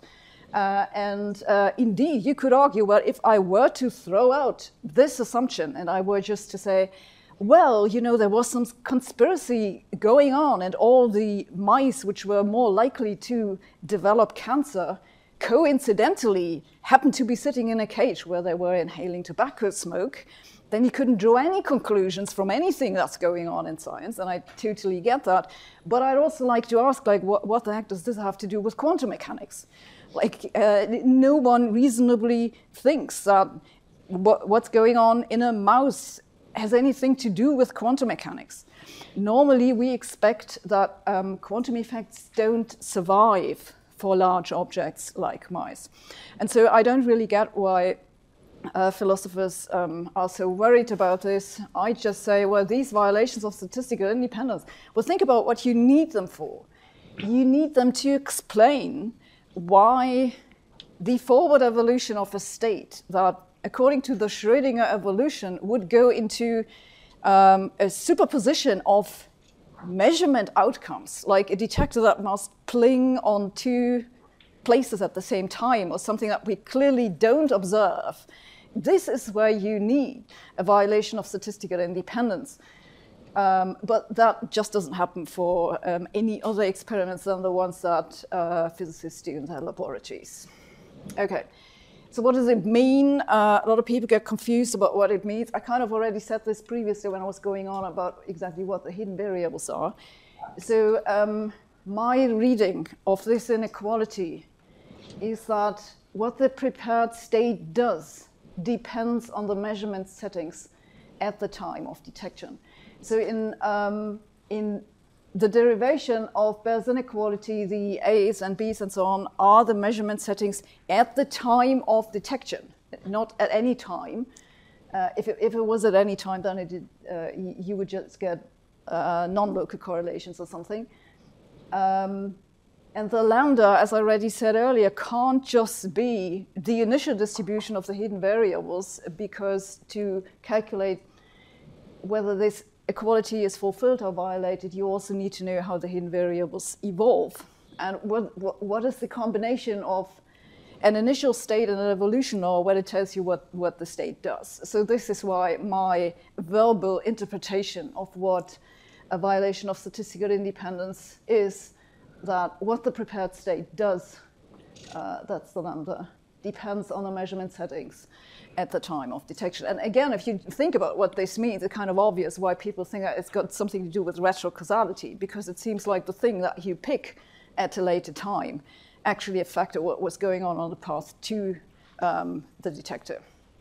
S1: Indeed, you could argue, well, if I were to throw out this assumption and I were just to say, well, you know, there was some conspiracy going on and all the mice which were more likely to develop cancer coincidentally happened to be sitting in a cage where they were inhaling tobacco smoke, then you couldn't draw any conclusions from anything that's going on in science, and I totally get that. But I'd also like to ask, like, what the heck does this have to do with quantum mechanics? Like, no one reasonably thinks that what's going on in a mouse has anything to do with quantum mechanics. Normally, we expect that quantum effects don't survive for large objects like mice. And so I don't really get why philosophers are so worried about this. I just say, well, these violations of statistical independence, well, think about what you need them for. You need them to explain why the forward evolution of a state that, according to the Schrödinger evolution, would go into a superposition of measurement outcomes, like a detector that must pling on two places at the same time, or something that we clearly don't observe. This is where you need a violation of statistical independence. But that just doesn't happen for any other experiments than the ones that physicists do in their laboratories. Okay. So what does it mean? A lot of people get confused about what it means. I kind of already said this previously when I was going on about exactly what the hidden variables are. So my reading of this inequality is that what the prepared state does depends on the measurement settings at the time of detection. So in the derivation of Bell's inequality, the A's and B's and so on are the measurement settings at the time of detection, not at any time. If it was at any time, then you would just get non-local correlations or something. And the lambda, as I already said earlier, can't just be the initial distribution of the hidden variables, because to calculate whether this equality is fulfilled or violated, you also need to know how the hidden variables evolve. And what is the combination of an initial state and an evolution, or when it tells you what the state does. So this is why my verbal interpretation of what a violation of statistical independence is, that what the prepared state does, that's the lambda, depends on the measurement settings at the time of detection. And again, if you think about what this means, it's kind of obvious why people think that it's got something to do with retrocausality, because it seems like the thing that you pick at a later time actually affected what was going on the path to the detector.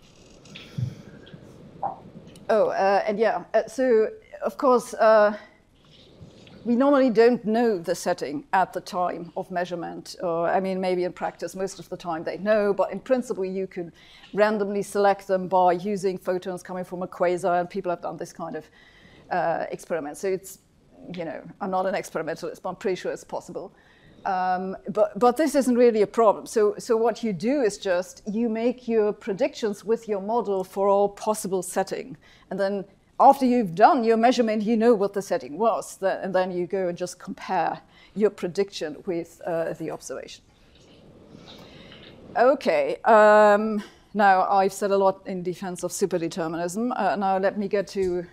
S1: So of course, we normally don't know the setting at the time of measurement, or I mean, maybe in practice, most of the time they know, but in principle, you could randomly select them by using photons coming from a quasar, and people have done this kind of experiment. So it's, you know, I'm not an experimentalist, but I'm pretty sure it's possible. But this isn't really a problem. So what you do is just, you make your predictions with your model for all possible setting, and then after you've done your measurement, you know what the setting was, and then you go and just compare your prediction with the observation. Okay, now I've said a lot in defense of superdeterminism. Now let me get to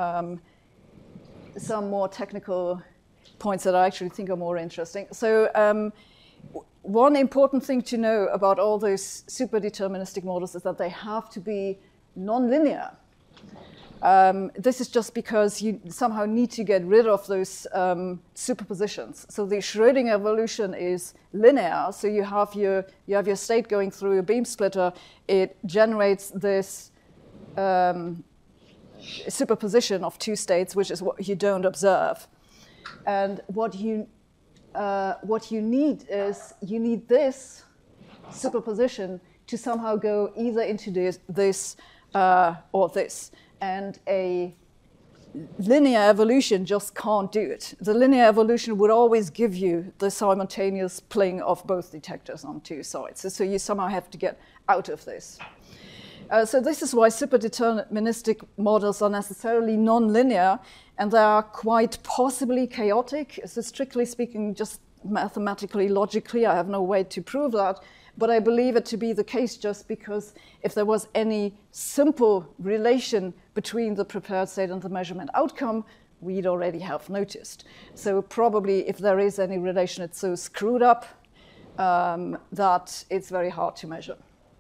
S1: some more technical points that I actually think are more interesting. So one important thing to know about all those superdeterministic models is that they have to be nonlinear. This is just because you somehow need to get rid of those superpositions. So the Schrödinger evolution is linear. So you have your state going through a beam splitter. It generates this superposition of two states, which is what you don't observe. And what you need is, you need this superposition to somehow go either into this or this. And a linear evolution just can't do it. The linear evolution would always give you the simultaneous pling of both detectors on two sides. So you somehow have to get out of this. So this is why superdeterministic models are necessarily nonlinear, and they are quite possibly chaotic. So strictly speaking, just mathematically, logically, I have no way to prove that. But I believe it to be the case just because if there was any simple relation between the prepared state and the measurement outcome, we'd already have noticed. So probably if there is any relation, it's so screwed up that it's very hard to measure.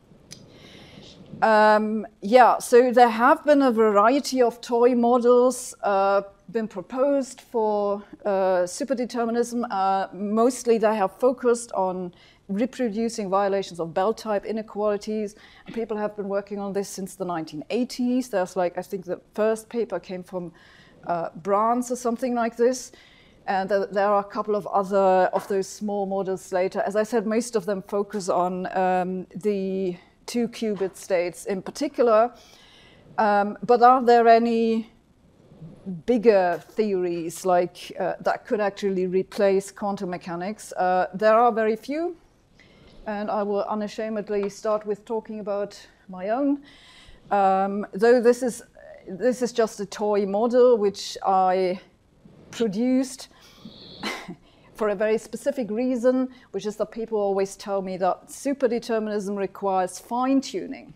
S1: So there have been a variety of toy models been proposed for superdeterminism. Mostly they have focused on reproducing violations of Bell-type inequalities. And people have been working on this since the 1980s. There's I think the first paper came from Brans or something like this. And there are a couple of other of those small models later. As I said, most of them focus on the 2-qubit states in particular. But are there any bigger theories that could actually replace quantum mechanics? There are very few. And I will unashamedly start with talking about my own. Though this is just a toy model which I produced for a very specific reason, which is that people always tell me that superdeterminism requires fine-tuning.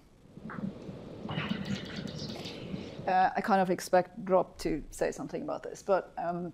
S1: I kind of expect Rob to say something about this, but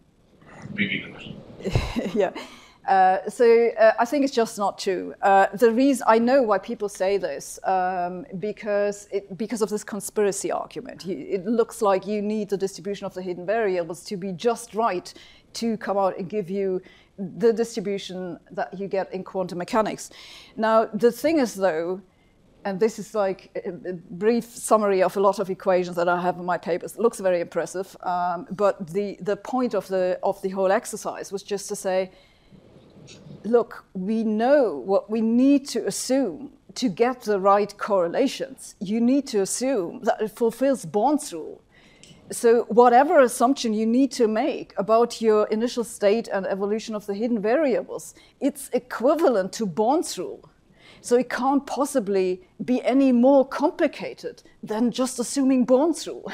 S1: yeah. I think it's just not true. The reason I know why people say this, because of this conspiracy argument. It looks like you need the distribution of the hidden variables to be just right to come out and give you the distribution that you get in quantum mechanics. Now, the thing is, though, and this is a brief summary of a lot of equations that I have in my papers. It looks very impressive, but the point of the whole exercise was just to say, look, we know what we need to assume to get the right correlations. You need to assume that it fulfills Born's rule. So whatever assumption you need to make about your initial state and evolution of the hidden variables, it's equivalent to Born's rule. So it can't possibly be any more complicated than just assuming Born's rule.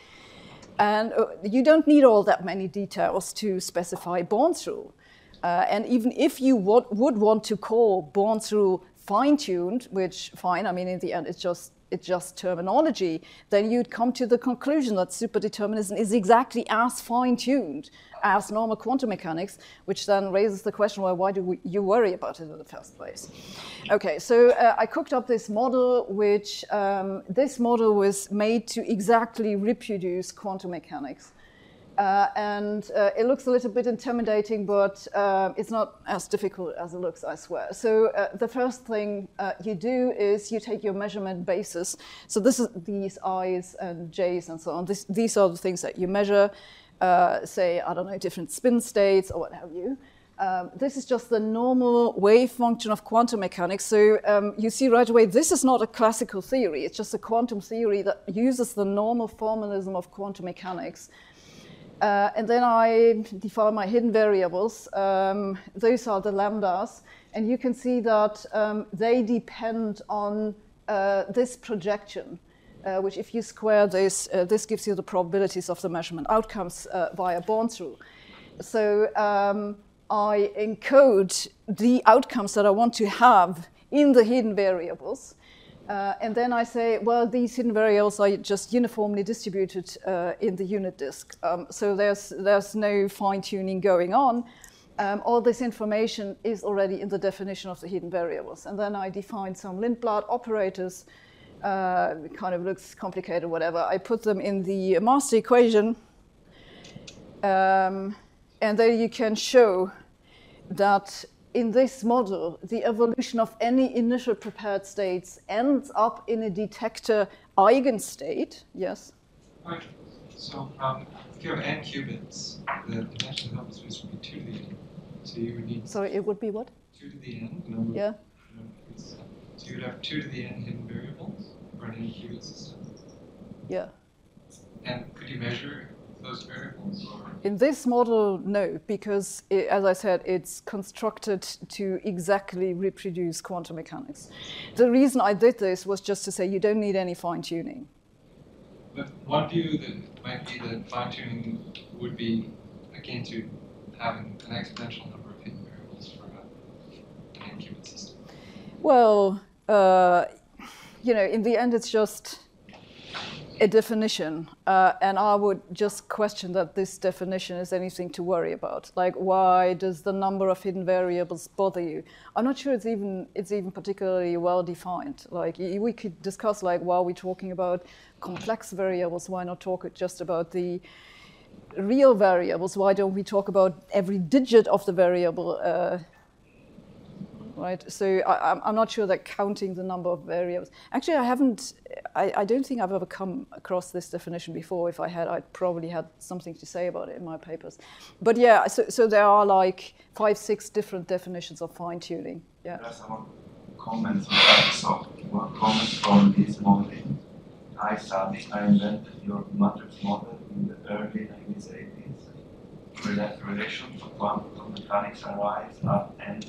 S1: And you don't need all that many details to specify Born's rule. And even if you would want to call Born's rule fine-tuned, which fine, I mean, in the end, it's just terminology, then you'd come to the conclusion that superdeterminism is exactly as fine-tuned as normal quantum mechanics, which then raises the question, well, why do you worry about it in the first place? Okay, so I cooked up this model, which this model was made to exactly reproduce quantum mechanics. And it looks a little bit intimidating, but it's not as difficult as it looks, I swear. So the first thing you do is you take your measurement basis. So this is these i's and j's and so on. These are the things that you measure, say, I don't know, different spin states or what have you. This is just the normal wave function of quantum mechanics. So you see right away, this is not a classical theory. It's just a quantum theory that uses the normal formalism of quantum mechanics. And then I define my hidden variables. Those are the lambdas. And you can see that they depend on this projection, which if you square this, this gives you the probabilities of the measurement outcomes via Born's rule. So I encode the outcomes that I want to have in the hidden variables. And then I say, well, these hidden variables are just uniformly distributed in the unit disk. So there's no fine-tuning going on. All this information is already in the definition of the hidden variables. And then I define some Lindblad operators. It kind of looks complicated, whatever. I put them in the master equation. And there you can show that in this model, the evolution of any initial prepared states ends up in a detector eigenstate. Yes?
S5: Right. So if you have n qubits, the dimension of the double space would be 2 to the n. So you would need...
S1: Sorry, it would be what?
S5: 2 to the n. The number
S1: yeah.
S5: Of qubits. So you would have 2 to the n hidden variables for an n qubit system.
S1: Yeah.
S5: And could you measure those variables? Or?
S1: In this model, no, because, as I said, it's constructed to exactly reproduce quantum mechanics. The reason I did this was just to say you don't need any fine-tuning.
S5: But one view that might be that fine-tuning would be akin to having an exponential number of hidden variables for an n-qubit system.
S1: Well, you know, in the end, it's just a definition, and I would just question that this definition is anything to worry about. Like, why does the number of hidden variables bother you? I'm not sure it's even particularly well defined. Like, we could discuss, like, while we're talking about complex variables, why not talk just about the real variables? Why don't we talk about every digit of the variable? Right, so I'm not sure that counting the number of variables. Actually, I don't think I've ever come across this definition before. If I had, I'd probably had something to say about it in my papers. But yeah, so there are like 5, 6 different definitions of fine-tuning. Yeah.
S6: There are some comments on that. So one comment from this modeling. I invented your matrix model in the early 1980s. Relation to quantum mechanics arise at n.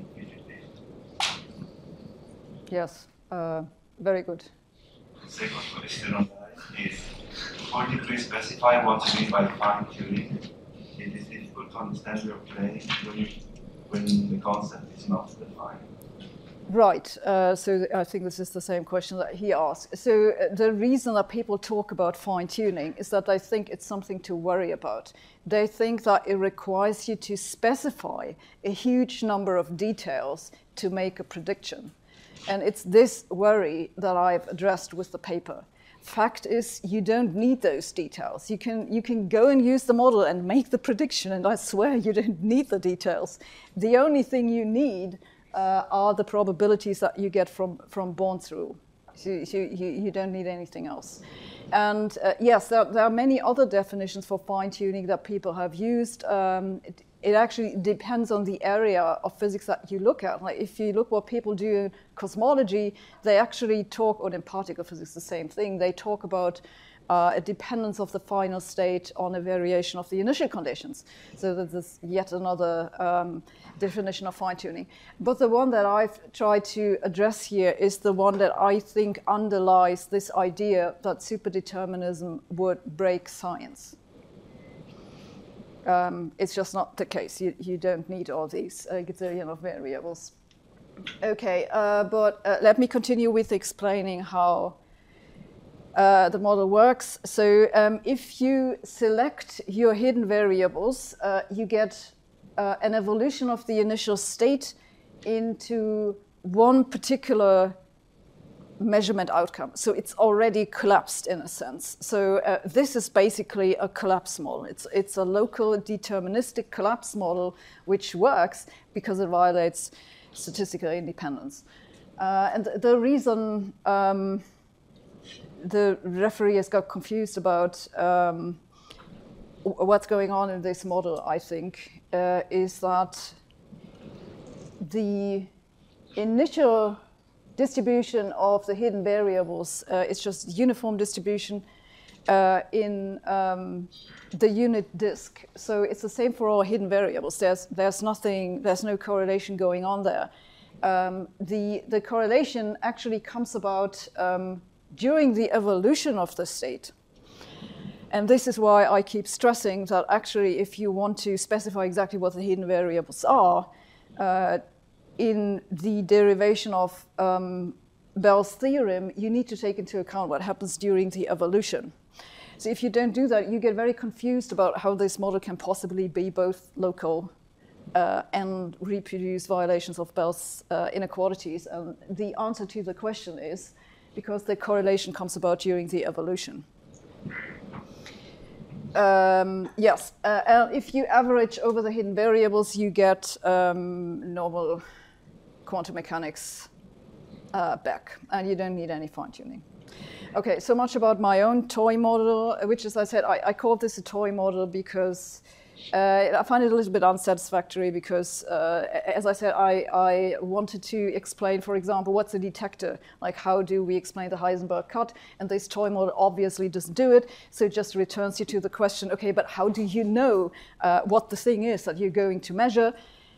S1: Yes, very good.
S6: The second question on that is, could you please specify what you mean by fine-tuning? It is difficult to understand your play when the concept is not defined.
S1: Right, so I think this is the same question that he asked. So the reason that people talk about fine-tuning is that they think it's something to worry about. They think that it requires you to specify a huge number of details to make a prediction. And it's this worry that I've addressed with the paper. Fact is, you don't need those details. You can go and use the model and make the prediction, and I swear you don't need the details. The only thing you need are the probabilities that you get from Born's rule. So you don't need anything else. And yes, there are many other definitions for fine-tuning that people have used. It actually depends on the area of physics that you look at. Like if you look what people do in cosmology, they actually talk, or in particle physics, the same thing. They talk about a dependence of the final state on a variation of the initial conditions. So that is yet another definition of fine-tuning. But the one that I've tried to address here is the one that I think underlies this idea that superdeterminism would break science. It's just not the case. You don't need all these gazillion of variables. Okay, but let me continue with explaining how the model works. So if you select your hidden variables, you get an evolution of the initial state into one particular measurement outcome. So it's already collapsed in a sense. So this is basically a collapse model. It's a local deterministic collapse model which works because it violates statistical independence. And the reason the referee has got confused about what's going on in this model, I think, is that the initial distribution of the hidden variables is just uniform distribution in the unit disk. So it's the same for all hidden variables. There's no correlation going on there. The correlation actually comes about during the evolution of the state. And this is why I keep stressing that actually if you want to specify exactly what the hidden variables are, in the derivation of Bell's theorem, you need to take into account what happens during the evolution. So if you don't do that, you get very confused about how this model can possibly be both local and reproduce violations of Bell's inequalities. And the answer to the question is because the correlation comes about during the evolution. Yes, if you average over the hidden variables, you get normal quantum mechanics back, and you don't need any fine-tuning. Okay, so much about my own toy model, which, as I said, I called this a toy model because I find it a little bit unsatisfactory because, as I said, I wanted to explain, for example, what's a detector? Like, how do we explain the Heisenberg cut? And this toy model obviously doesn't do it, so it just returns you to the question, okay, but how do you know what the thing is that you're going to measure?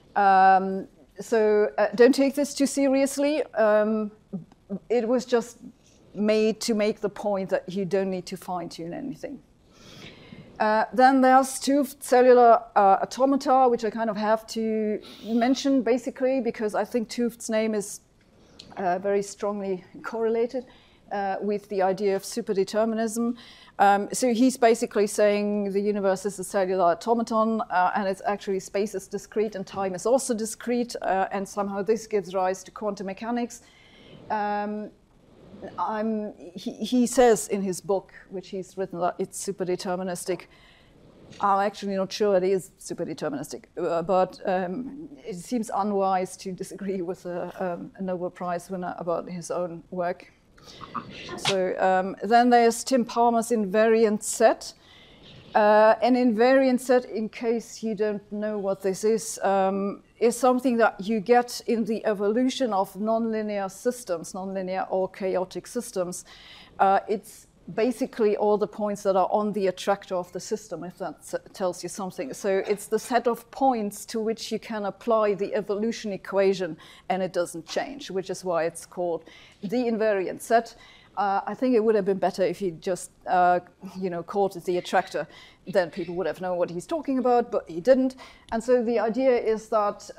S1: So don't take this too seriously. It was just made to make the point that you don't need to fine-tune anything. Then there's two cellular automata, which I kind of have to mention basically because I think Tooft's name is very strongly correlated with the idea of superdeterminism. So he's basically saying the universe is a cellular automaton, and it's actually space is discrete and time is also discrete, and somehow this gives rise to quantum mechanics. He says in his book, which he's written, that it's superdeterministic. I'm actually not sure it is superdeterministic, but it seems unwise to disagree with a Nobel Prize winner about his own work. So then there's Tim Palmer's invariant set. An invariant set, in case you don't know what this is something that you get in the evolution of nonlinear systems, nonlinear or chaotic systems. It's basically all the points that are on the attractor of the system, if that tells you something. So it's the set of points to which you can apply the evolution equation, and it doesn't change, which is why it's called the invariant set. I think it would have been better if he just, called it the attractor. Then people would have known what he's talking about, but he didn't. And so the idea is that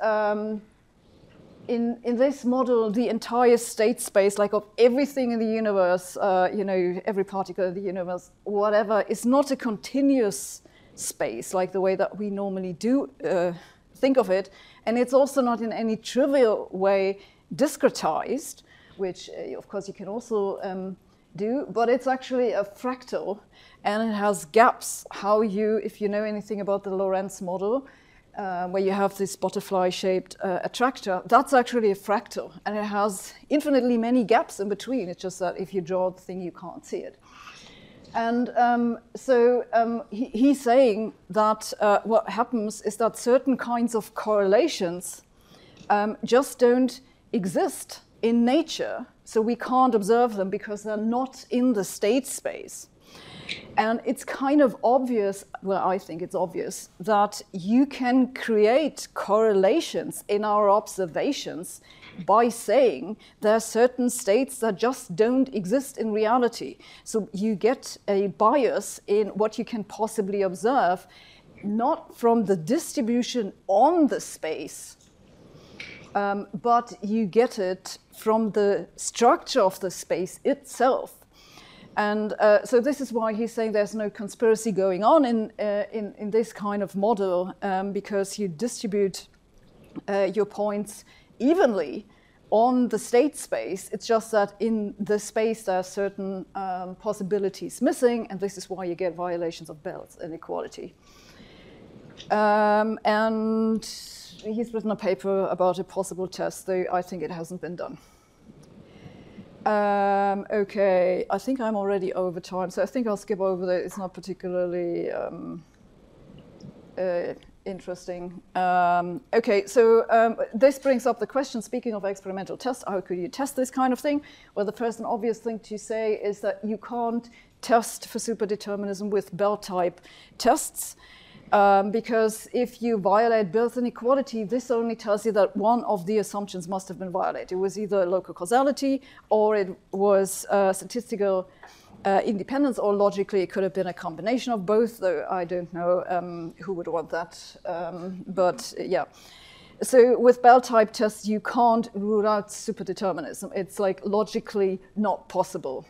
S1: in this model, the entire state space, like of everything in the universe, every particle in the universe, whatever, is not a continuous space like the way that we normally do think of it. And it's also not in any trivial way discretized, which of course you can also do, but it's actually a fractal and it has gaps. If you know anything about the Lorentz model, where you have this butterfly-shaped attractor, that's actually a fractal, and it has infinitely many gaps in between. It's just that if you draw the thing, you can't see it. And he's saying that what happens is that certain kinds of correlations just don't exist in nature, so we can't observe them because they're not in the state space. And it's kind of obvious, well, I think it's obvious, that you can create correlations in our observations by saying there are certain states that just don't exist in reality. So you get a bias in what you can possibly observe, not from the distribution on the space, but you get it from the structure of the space itself. And so this is why he's saying there's no conspiracy going on in this kind of model, because you distribute your points evenly on the state space. It's just that in the space there are certain possibilities missing, and this is why you get violations of Bell's inequality. And he's written a paper about a possible test, though I think it hasn't been done. Okay, I think I'm already over time, so I think I'll skip over that. It's not particularly interesting. Okay, so this brings up the question, speaking of experimental tests, how could you test this kind of thing? Well, the first and obvious thing to say is that you can't test for superdeterminism with Bell-type tests. Because if you violate Bell's inequality, this only tells you that one of the assumptions must have been violated. It was either local causality, or it was statistical independence, or logically it could have been a combination of both, though I don't know who would want that. But yeah. So with Bell-type tests, you can't rule out superdeterminism. It's like logically not possible.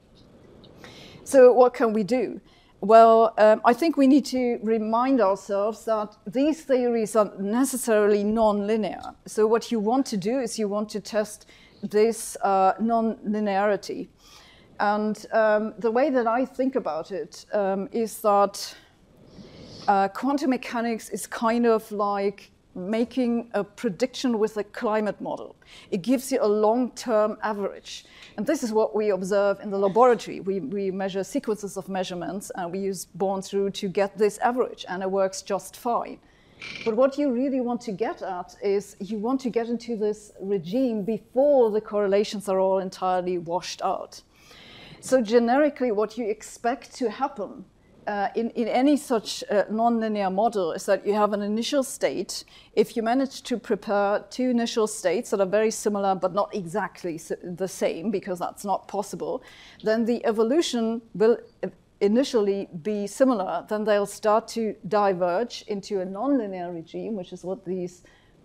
S1: So what can we do? Well, I think we need to remind ourselves that these theories are necessarily non-linear. So what you want to do is you want to test this non-linearity. And the way that I think about it is that quantum mechanics is kind of like making a prediction with a climate model. It gives you a long-term average. And this is what we observe in the laboratory. We measure sequences of measurements, and we use Born-Through to get this average, and it works just fine. But what you really want to get at is you want to get into this regime before the correlations are all entirely washed out. So generically, what you expect to happen in any such nonlinear model is that you have an initial state. If you manage to prepare two initial states that are very similar but not exactly the same, because that's not possible, then the evolution will initially be similar. Then they'll start to diverge into a nonlinear regime, which is what these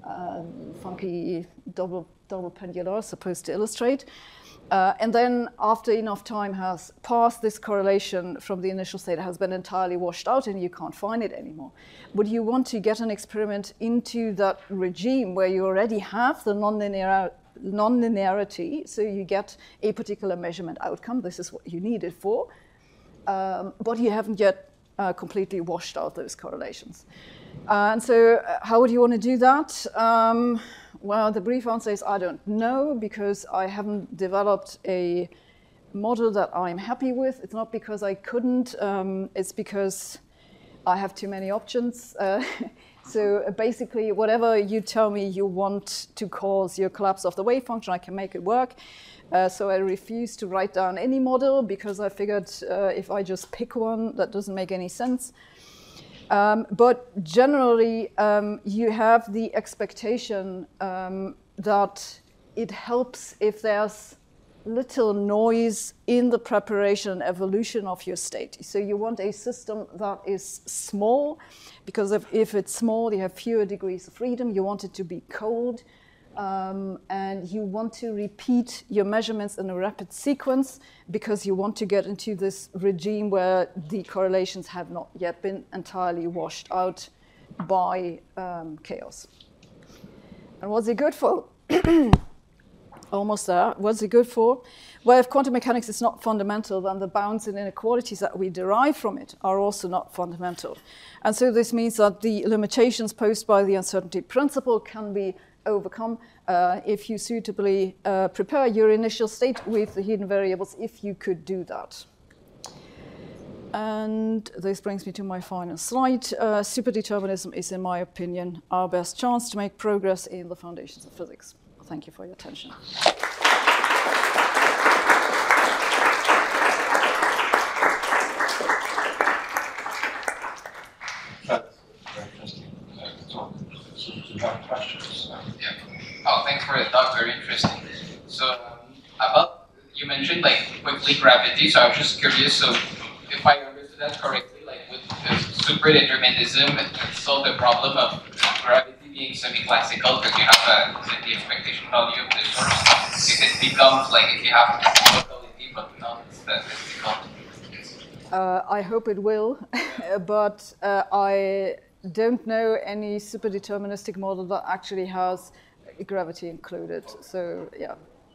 S1: funky double pendula are supposed to illustrate. And then after enough time has passed, this correlation from the initial state has been entirely washed out and you can't find it anymore. But you want to get an experiment into that regime where you already have the nonlinearity, so you get a particular measurement outcome. This is what you need it for. But you haven't yet completely washed out those correlations. And so how would you want to do that? Well, the brief answer is I don't know, because I haven't developed a model that I'm happy with. It's not because I couldn't, it's because I have too many options. So basically, whatever you tell me you want to cause your collapse of the wave function, I can make it work. So I refuse to write down any model, because I figured if I just pick one, that doesn't make any sense. But generally, you have the expectation that it helps if there's little noise in the preparation and evolution of your state. So you want a system that is small, because if it's small, you have fewer degrees of freedom. You want it to be cold, and you want to repeat your measurements in a rapid sequence, because you want to get into this regime where the correlations have not yet been entirely washed out by chaos. And what's it good for? Almost there. What's it good for? Well, if quantum mechanics is not fundamental, then the bounds and inequalities that we derive from it are also not fundamental. And so this means that the limitations posed by the uncertainty principle can be overcome if you suitably prepare your initial state with the hidden variables, if you could do that. And this brings me to my final slide. Superdeterminism is, in my opinion, our best chance to make progress in the foundations of physics. Thank you for your attention.
S2: to have questions.
S8: Yeah. Oh, thanks for the talk. Very interesting. So about you mentioned like quickly gravity. So I was just curious. So if I understood that correctly, like with superdeterminism, it solved the problem of gravity being semi-classical because you have the expectation value of the source. If it becomes like if you have locality but not statistical.
S1: I hope it will, but I don't know any superdeterministic model that actually has gravity included. So yeah.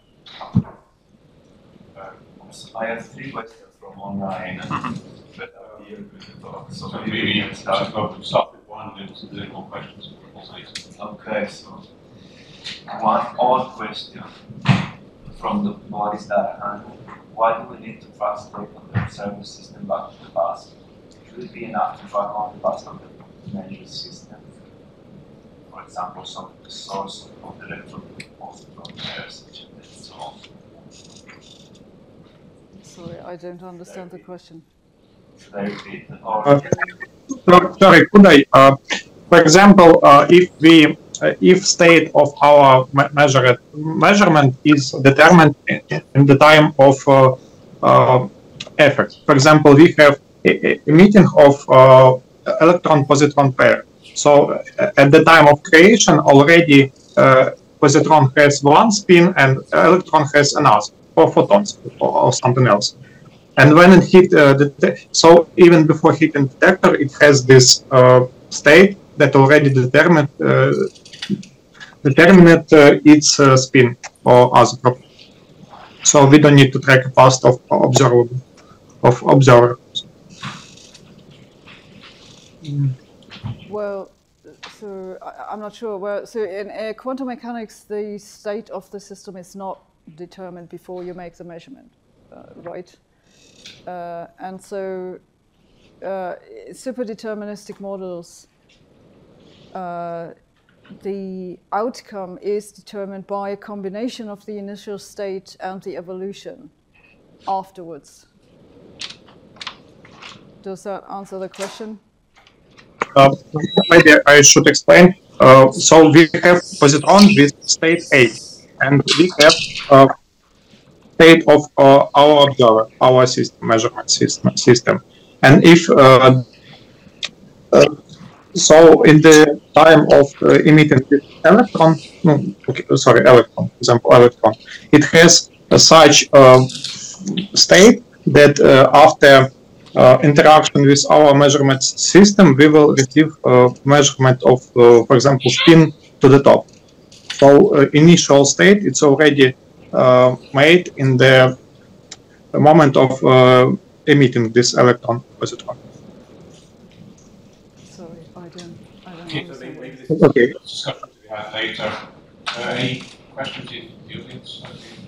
S6: I have 3 questions from online that appear to the talk. So
S2: maybe we can start with one, then more questions.
S6: Okay, so one old question from the Boris Darhan. Why do we need to track state of the observer system back to the past? Should it be enough to track on the past of the measure system? For example, some the source of the electron positron pairs, and so on.
S1: Sorry, I don't understand the question.
S6: Should I repeat? Or
S9: sorry, could I? For example, if state of our measurement is determined in the time of effect. For example, we have a meeting of electron-positron pair. So at the time of creation, already positron has one spin and electron has another, or photons, or something else. And when it hit so even before hitting detector, it has this state that already determined its spin or other property. So we don't need to track a past of observer.
S1: Well, so I'm not sure. Well, so in quantum mechanics, the state of the system is not determined before you make the measurement, right? And so superdeterministic models, the outcome is determined by a combination of the initial state and the evolution afterwards. Does that answer the question?
S9: Maybe I should explain. So we have positron with state A, and we have state of our observer, our system, measurement system. And if so, in the time of emitting electron, electron, for example, electron, it has such state that after interaction with our measurement system, we will receive measurement of, for example, spin to the top. So initial state, it's already made in the moment of emitting this electron positron.
S1: Sorry, I don't
S2: Okay, so
S1: understand.
S2: maybe this is a discussion to be had later. Any questions in the audience?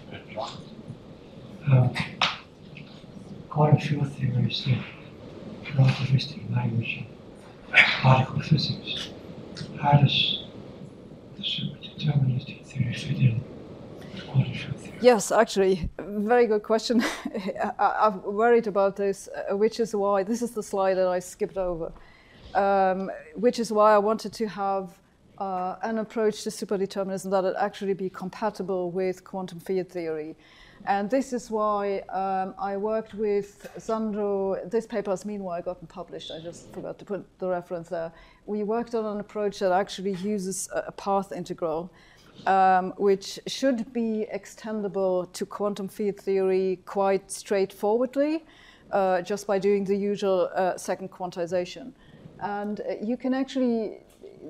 S2: John?
S10: Quantum field theory is the relativistic language of particle physics. How does the superdeterministic theory fit in quantum field theory?
S1: Yes, actually, very good question. I'm worried about this, which is why this is the slide that I skipped over, which is why I wanted to have an approach to superdeterminism that would actually be compatible with quantum field theory. And this is why I worked with Sandro. This paper has meanwhile gotten published. I just forgot to put the reference there. We worked on an approach that actually uses a path integral, which should be extendable to quantum field theory quite straightforwardly, just by doing the usual second quantization. And you can actually,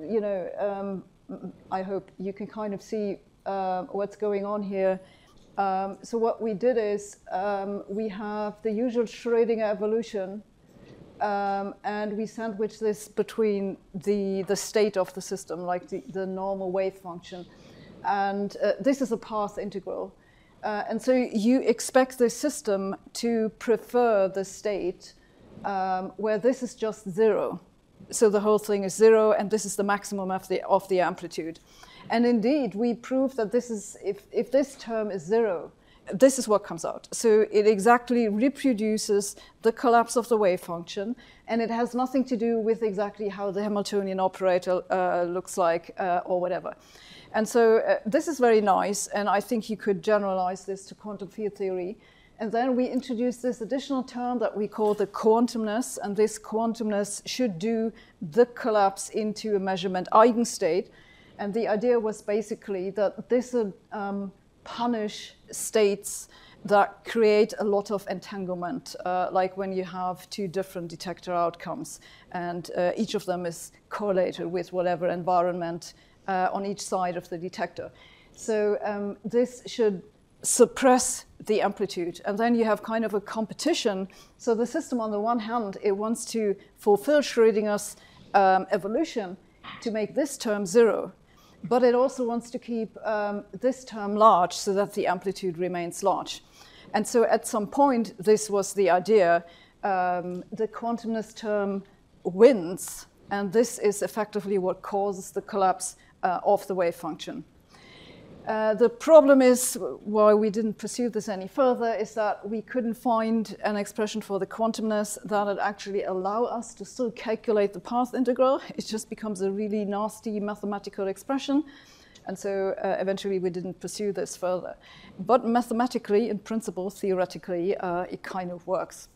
S1: I hope you can kind of see what's going on here. So what we did is we have the usual Schrödinger evolution, and we sandwich this between the state of the system, like the normal wave function. And this is a path integral. And so you expect the system to prefer the state where this is just 0. So the whole thing is 0, and this is the maximum of the amplitude. And indeed, we prove that this is, if this term is 0, this is what comes out. So it exactly reproduces the collapse of the wave function, and it has nothing to do with exactly how the Hamiltonian operator looks like or whatever. And so this is very nice, and I think you could generalize this to quantum field theory. And then we introduced this additional term that we call the quantumness, and this quantumness should do the collapse into a measurement eigenstate. And the idea was basically that this would punish states that create a lot of entanglement, like when you have two different detector outcomes, and each of them is correlated with whatever environment on each side of the detector. So this should suppress the amplitude, and then you have kind of a competition. So the system, on the one hand, it wants to fulfill Schrödinger's evolution to make this term 0, but it also wants to keep this term large so that the amplitude remains large. And so at some point, this was the idea, the quantumness term wins, and this is effectively what causes the collapse of the wave function. The problem is, why we didn't pursue this any further, is that we couldn't find an expression for the quantumness that would actually allow us to still calculate the path integral. It just becomes a really nasty mathematical expression. And so eventually we didn't pursue this further. But mathematically, in principle, theoretically, it kind of works.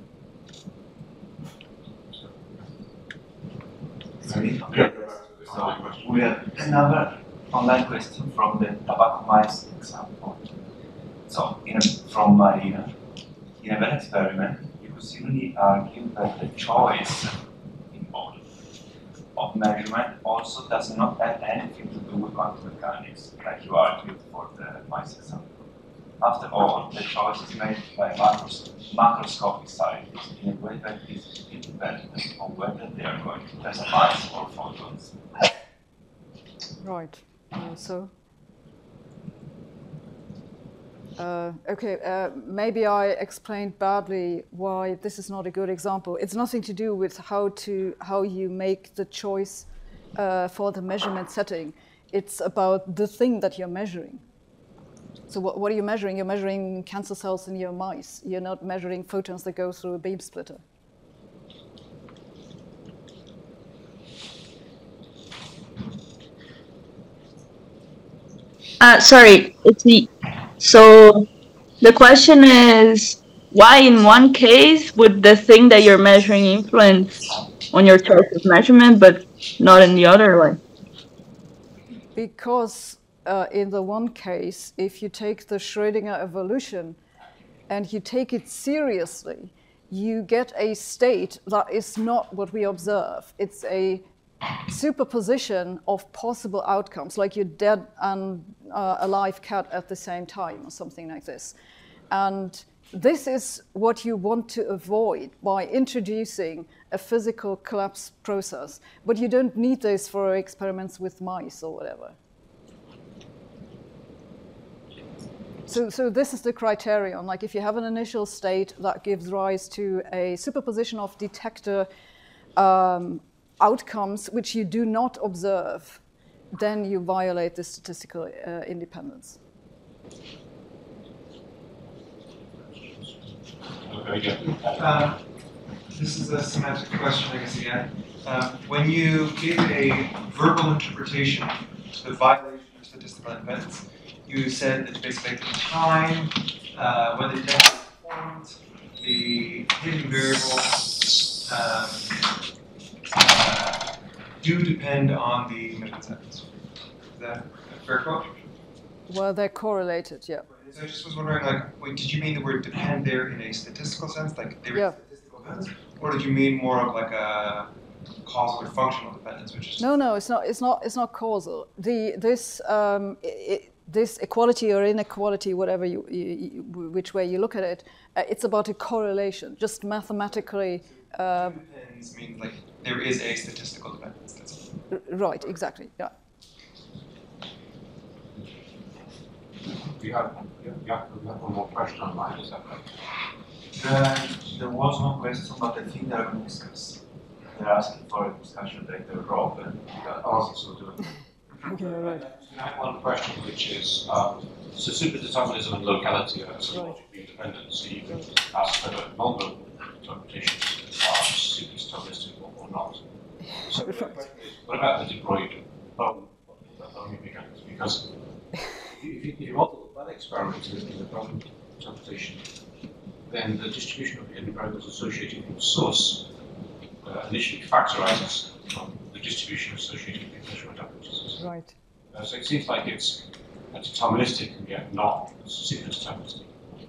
S6: So we have another online question from the tobacco mice example. So, from Marina, in a Venn experiment, you could simply argue that the choice involved of measurement also does not have anything to do with quantum mechanics, like you argued for the mice example. After all, the choice is made by macroscopic scientists in a way that is independent of whether they are going to test mice or photons.
S1: Right. Maybe I explained badly why this is not a good example. It's nothing to do with how you make the choice for the measurement setting. It's about the thing that you're measuring. So what are you measuring? You're measuring cancer cells in your mice. You're not measuring photons that go through a beam splitter.
S11: Sorry, so the question is, why in one case would the thing that you're measuring influence on your choice of measurement, but not in the other way?
S1: Because in the one case, if you take the Schrödinger evolution and you take it seriously, you get a state that is not what we observe. It's a superposition of possible outcomes, like you're dead and a live cat at the same time, or something like this. And this is what you want to avoid by introducing a physical collapse process. But you don't need this for experiments with mice or whatever. So this is the criterion. Like if you have an initial state that gives rise to a superposition of detector outcomes which you do not observe, then you violate the statistical independence.
S7: This is a semantic question, I guess, again. When you give a verbal interpretation to the violation of statistical independence, you said that basically the time, when the detector is formed, the hidden variables do depend on the measurement settings. Is that a fair quote?
S1: Well, they're correlated, yeah.
S7: So I just was wondering, like, wait, did you mean the word depend there in a statistical sense, like there is statistical dependence, or did you mean more of like a causal or functional dependence, which is
S1: no, it's not causal. This equality or inequality, whatever which way you look at it, it's about a correlation, just mathematically.
S7: Depends means like there is a statistical dependence.
S1: Right, exactly, yeah.
S2: We have one more question online, is that
S6: right? There was one question, but I think they're going to discuss. They're asking for a discussion later, Rob, and also do it.
S1: Okay, right.
S2: I have one question, which is, So superdeterminism and locality are logically independent, so you can ask whether non-local interpretations are superdeterministic or not. So the question is, what about the de Broglie mechanics? Because if you model that experiment in the problem interpretation, then the distribution of hidden variables associated with the source initially factorizes from the distribution associated with measurement averages.
S1: Right.
S2: So it seems like it's deterministic and yet not super deterministic.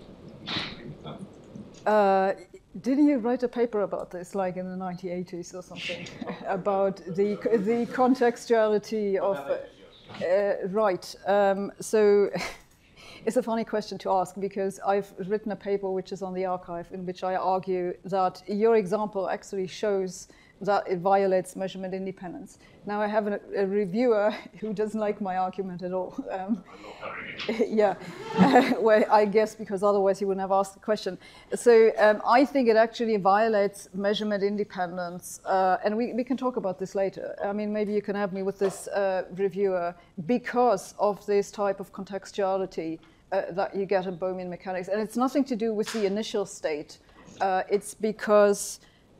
S1: Didn't you write a paper about this, like in the 1980s or something, about the contextuality of? Right. So it's a funny question to ask because I've written a paper which is on the archive in which I argue that your example actually shows that it violates measurement independence. Now I have a reviewer who doesn't like my argument at all. Yeah, well, I guess because otherwise he wouldn't have asked the question. So I think it actually violates measurement independence, and we can talk about this later. I mean, maybe you can help me with this reviewer because of this type of contextuality that you get in Bohmian mechanics, and it's nothing to do with the initial state. It's because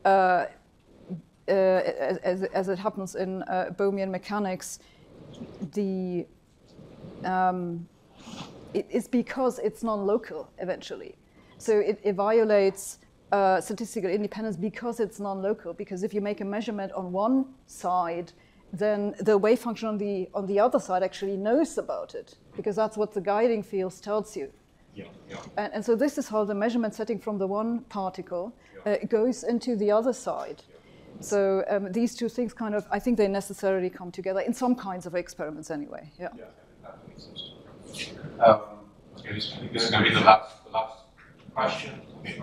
S1: as it happens in Bohmian mechanics, it's because it's non-local eventually. So it violates statistical independence because it's non-local. Because if you make a measurement on one side, then the wave function on the other side actually knows about it, because that's what the guiding field tells you.
S2: Yeah, yeah.
S1: And so this is how the measurement setting from the one particle goes into the other side. So these two things kind of, I think they necessarily come together in some kinds of experiments anyway. Yeah.
S2: Yeah, that makes sense. Okay, this is going to be the last question.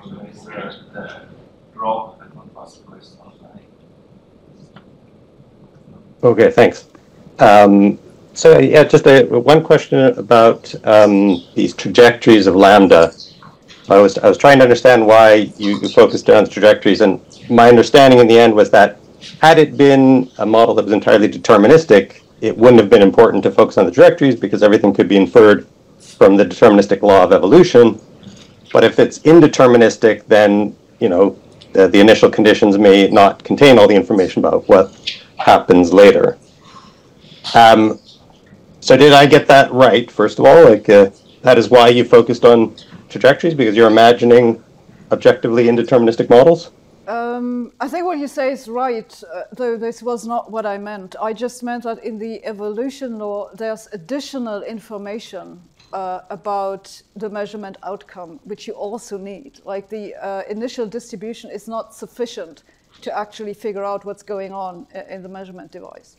S3: Okay, thanks. So yeah, just one question about these trajectories of lambda. I was trying to understand why you focused on trajectories, and my understanding in the end was that had it been a model that was entirely deterministic, it wouldn't have been important to focus on the trajectories because everything could be inferred from the deterministic law of evolution. But if it's indeterministic, then the initial conditions may not contain all the information about what happens later. So did I get that right? First of all, that is why you focused on trajectories, because you're imagining objectively indeterministic models?
S1: I think what you say is right, though this was not what I meant. I just meant that in the evolution law, there's additional information about the measurement outcome, which you also need. Like the initial distribution is not sufficient to actually figure out what's going on in the measurement device.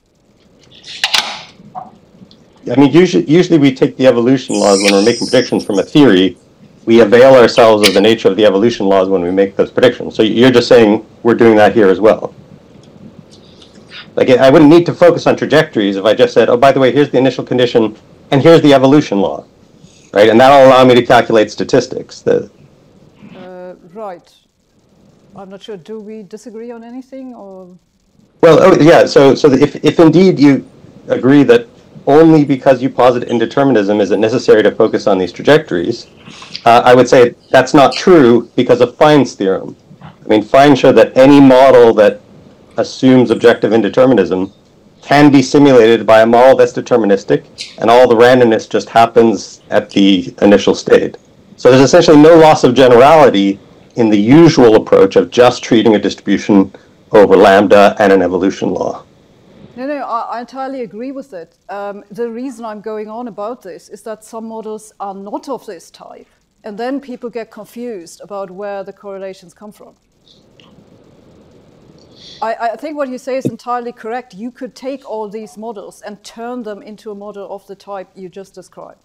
S3: I mean, usually we take the evolution laws when we're making predictions from a theory. We avail ourselves of the nature of the evolution laws when we make those predictions. So you're just saying we're doing that here as well. Like, I wouldn't need to focus on trajectories if I just said, oh, by the way, here's the initial condition, and here's the evolution law, right? And that'll allow me to calculate statistics.
S1: Right. I'm not sure. Do we disagree on anything, or?
S3: Well, yeah. So if indeed you agree that only because you posit indeterminism is it necessary to focus on these trajectories, I would say that's not true because of Fein's theorem. I mean, Fein showed that any model that assumes objective indeterminism can be simulated by a model that's deterministic, and all the randomness just happens at the initial state. So there's essentially no loss of generality in the usual approach of just treating a distribution over lambda and an evolution law.
S1: No, I entirely agree with it. The reason I'm going on about this is that some models are not of this type, and then people get confused about where the correlations come from. I think what you say is entirely correct. You could take all these models and turn them into a model of the type you just described.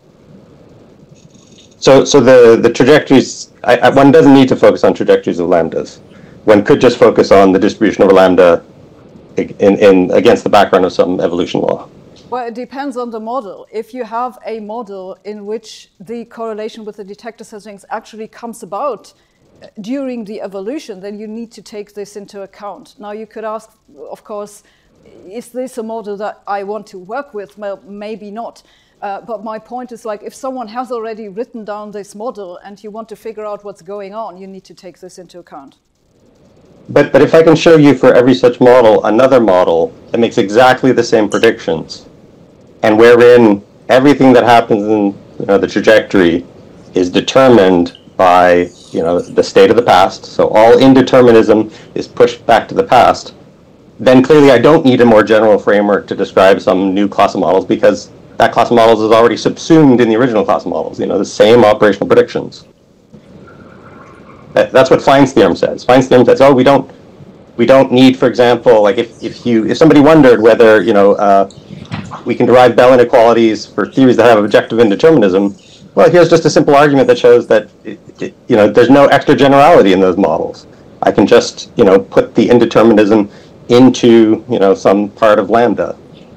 S3: So the trajectories, one doesn't need to focus on trajectories of lambdas. One could just focus on the distribution over lambda against the background of some evolution law.
S1: Well, it depends on the model. If you have a model in which the correlation with the detector settings actually comes about during the evolution, then you need to take this into account. Now, you could ask, of course, is this a model that I want to work with? Well, maybe not. But my point is, like, if someone has already written down this model and you want to figure out what's going on, you need to take this into account.
S3: But if I can show you for every such model another model that makes exactly the same predictions, and wherein everything that happens in the trajectory is determined by the state of the past, so all indeterminism is pushed back to the past, then clearly I don't need a more general framework to describe some new class of models, because that class of models is already subsumed in the original class of models, the same operational predictions. That's what Fein's theorem says. Fein's theorem says, oh, we don't need, for example, like if somebody wondered whether we can derive Bell inequalities for theories that have objective indeterminism, well, here's just a simple argument that shows that there's no extra generality in those models. I can just put the indeterminism into some part of lambda.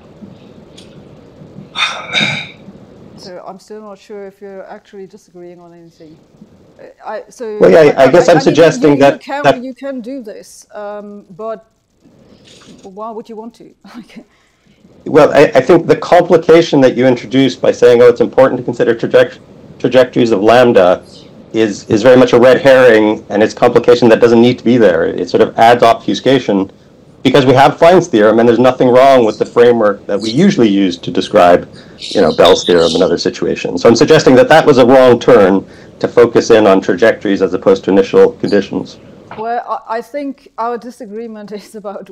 S1: So I'm still not sure if you're actually disagreeing on anything. I
S3: guess I'm suggesting that
S1: you can do this, but why would you want to?
S3: Well, I think the complication that you introduced by saying, oh, it's important to consider trajectories of lambda is very much a red herring, and it's complication that doesn't need to be there. It sort of adds obfuscation, because we have Fein's theorem, and there's nothing wrong with the framework that we usually use to describe, Bell's theorem and other situations. So I'm suggesting that was a wrong turn to focus in on trajectories as opposed to initial conditions.
S1: Well, I think our disagreement is about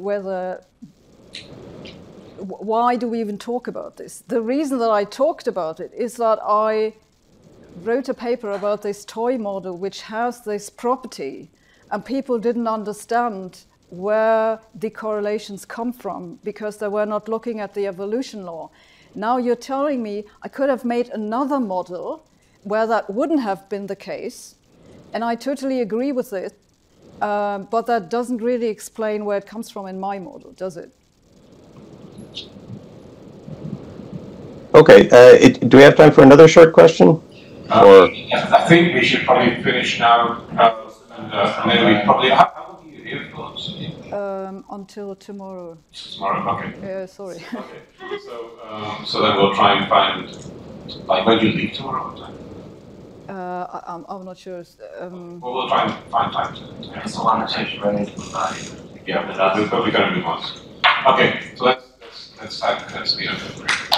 S1: why do we even talk about this? The reason that I talked about it is that I wrote a paper about this toy model which has this property, and people didn't understand where the correlations come from because they were not looking at the evolution law. Now you're telling me I could have made another model where that wouldn't have been the case, and I totally agree with it, but that doesn't really explain where it comes from in my model, does it?
S3: Okay, do we have time for another short question?
S2: I think we should probably finish now, and then we probably... How long are you here for?
S1: Until tomorrow.
S2: Tomorrow, okay.
S1: Yeah, sorry.
S2: Okay, so then we'll try and find... Like, when do you leave tomorrow?
S1: I'm not sure.
S2: Well, we'll try and find time to
S6: It's the one that's actually ready.
S2: Yeah, we're going to move on. Okay, so let's the end.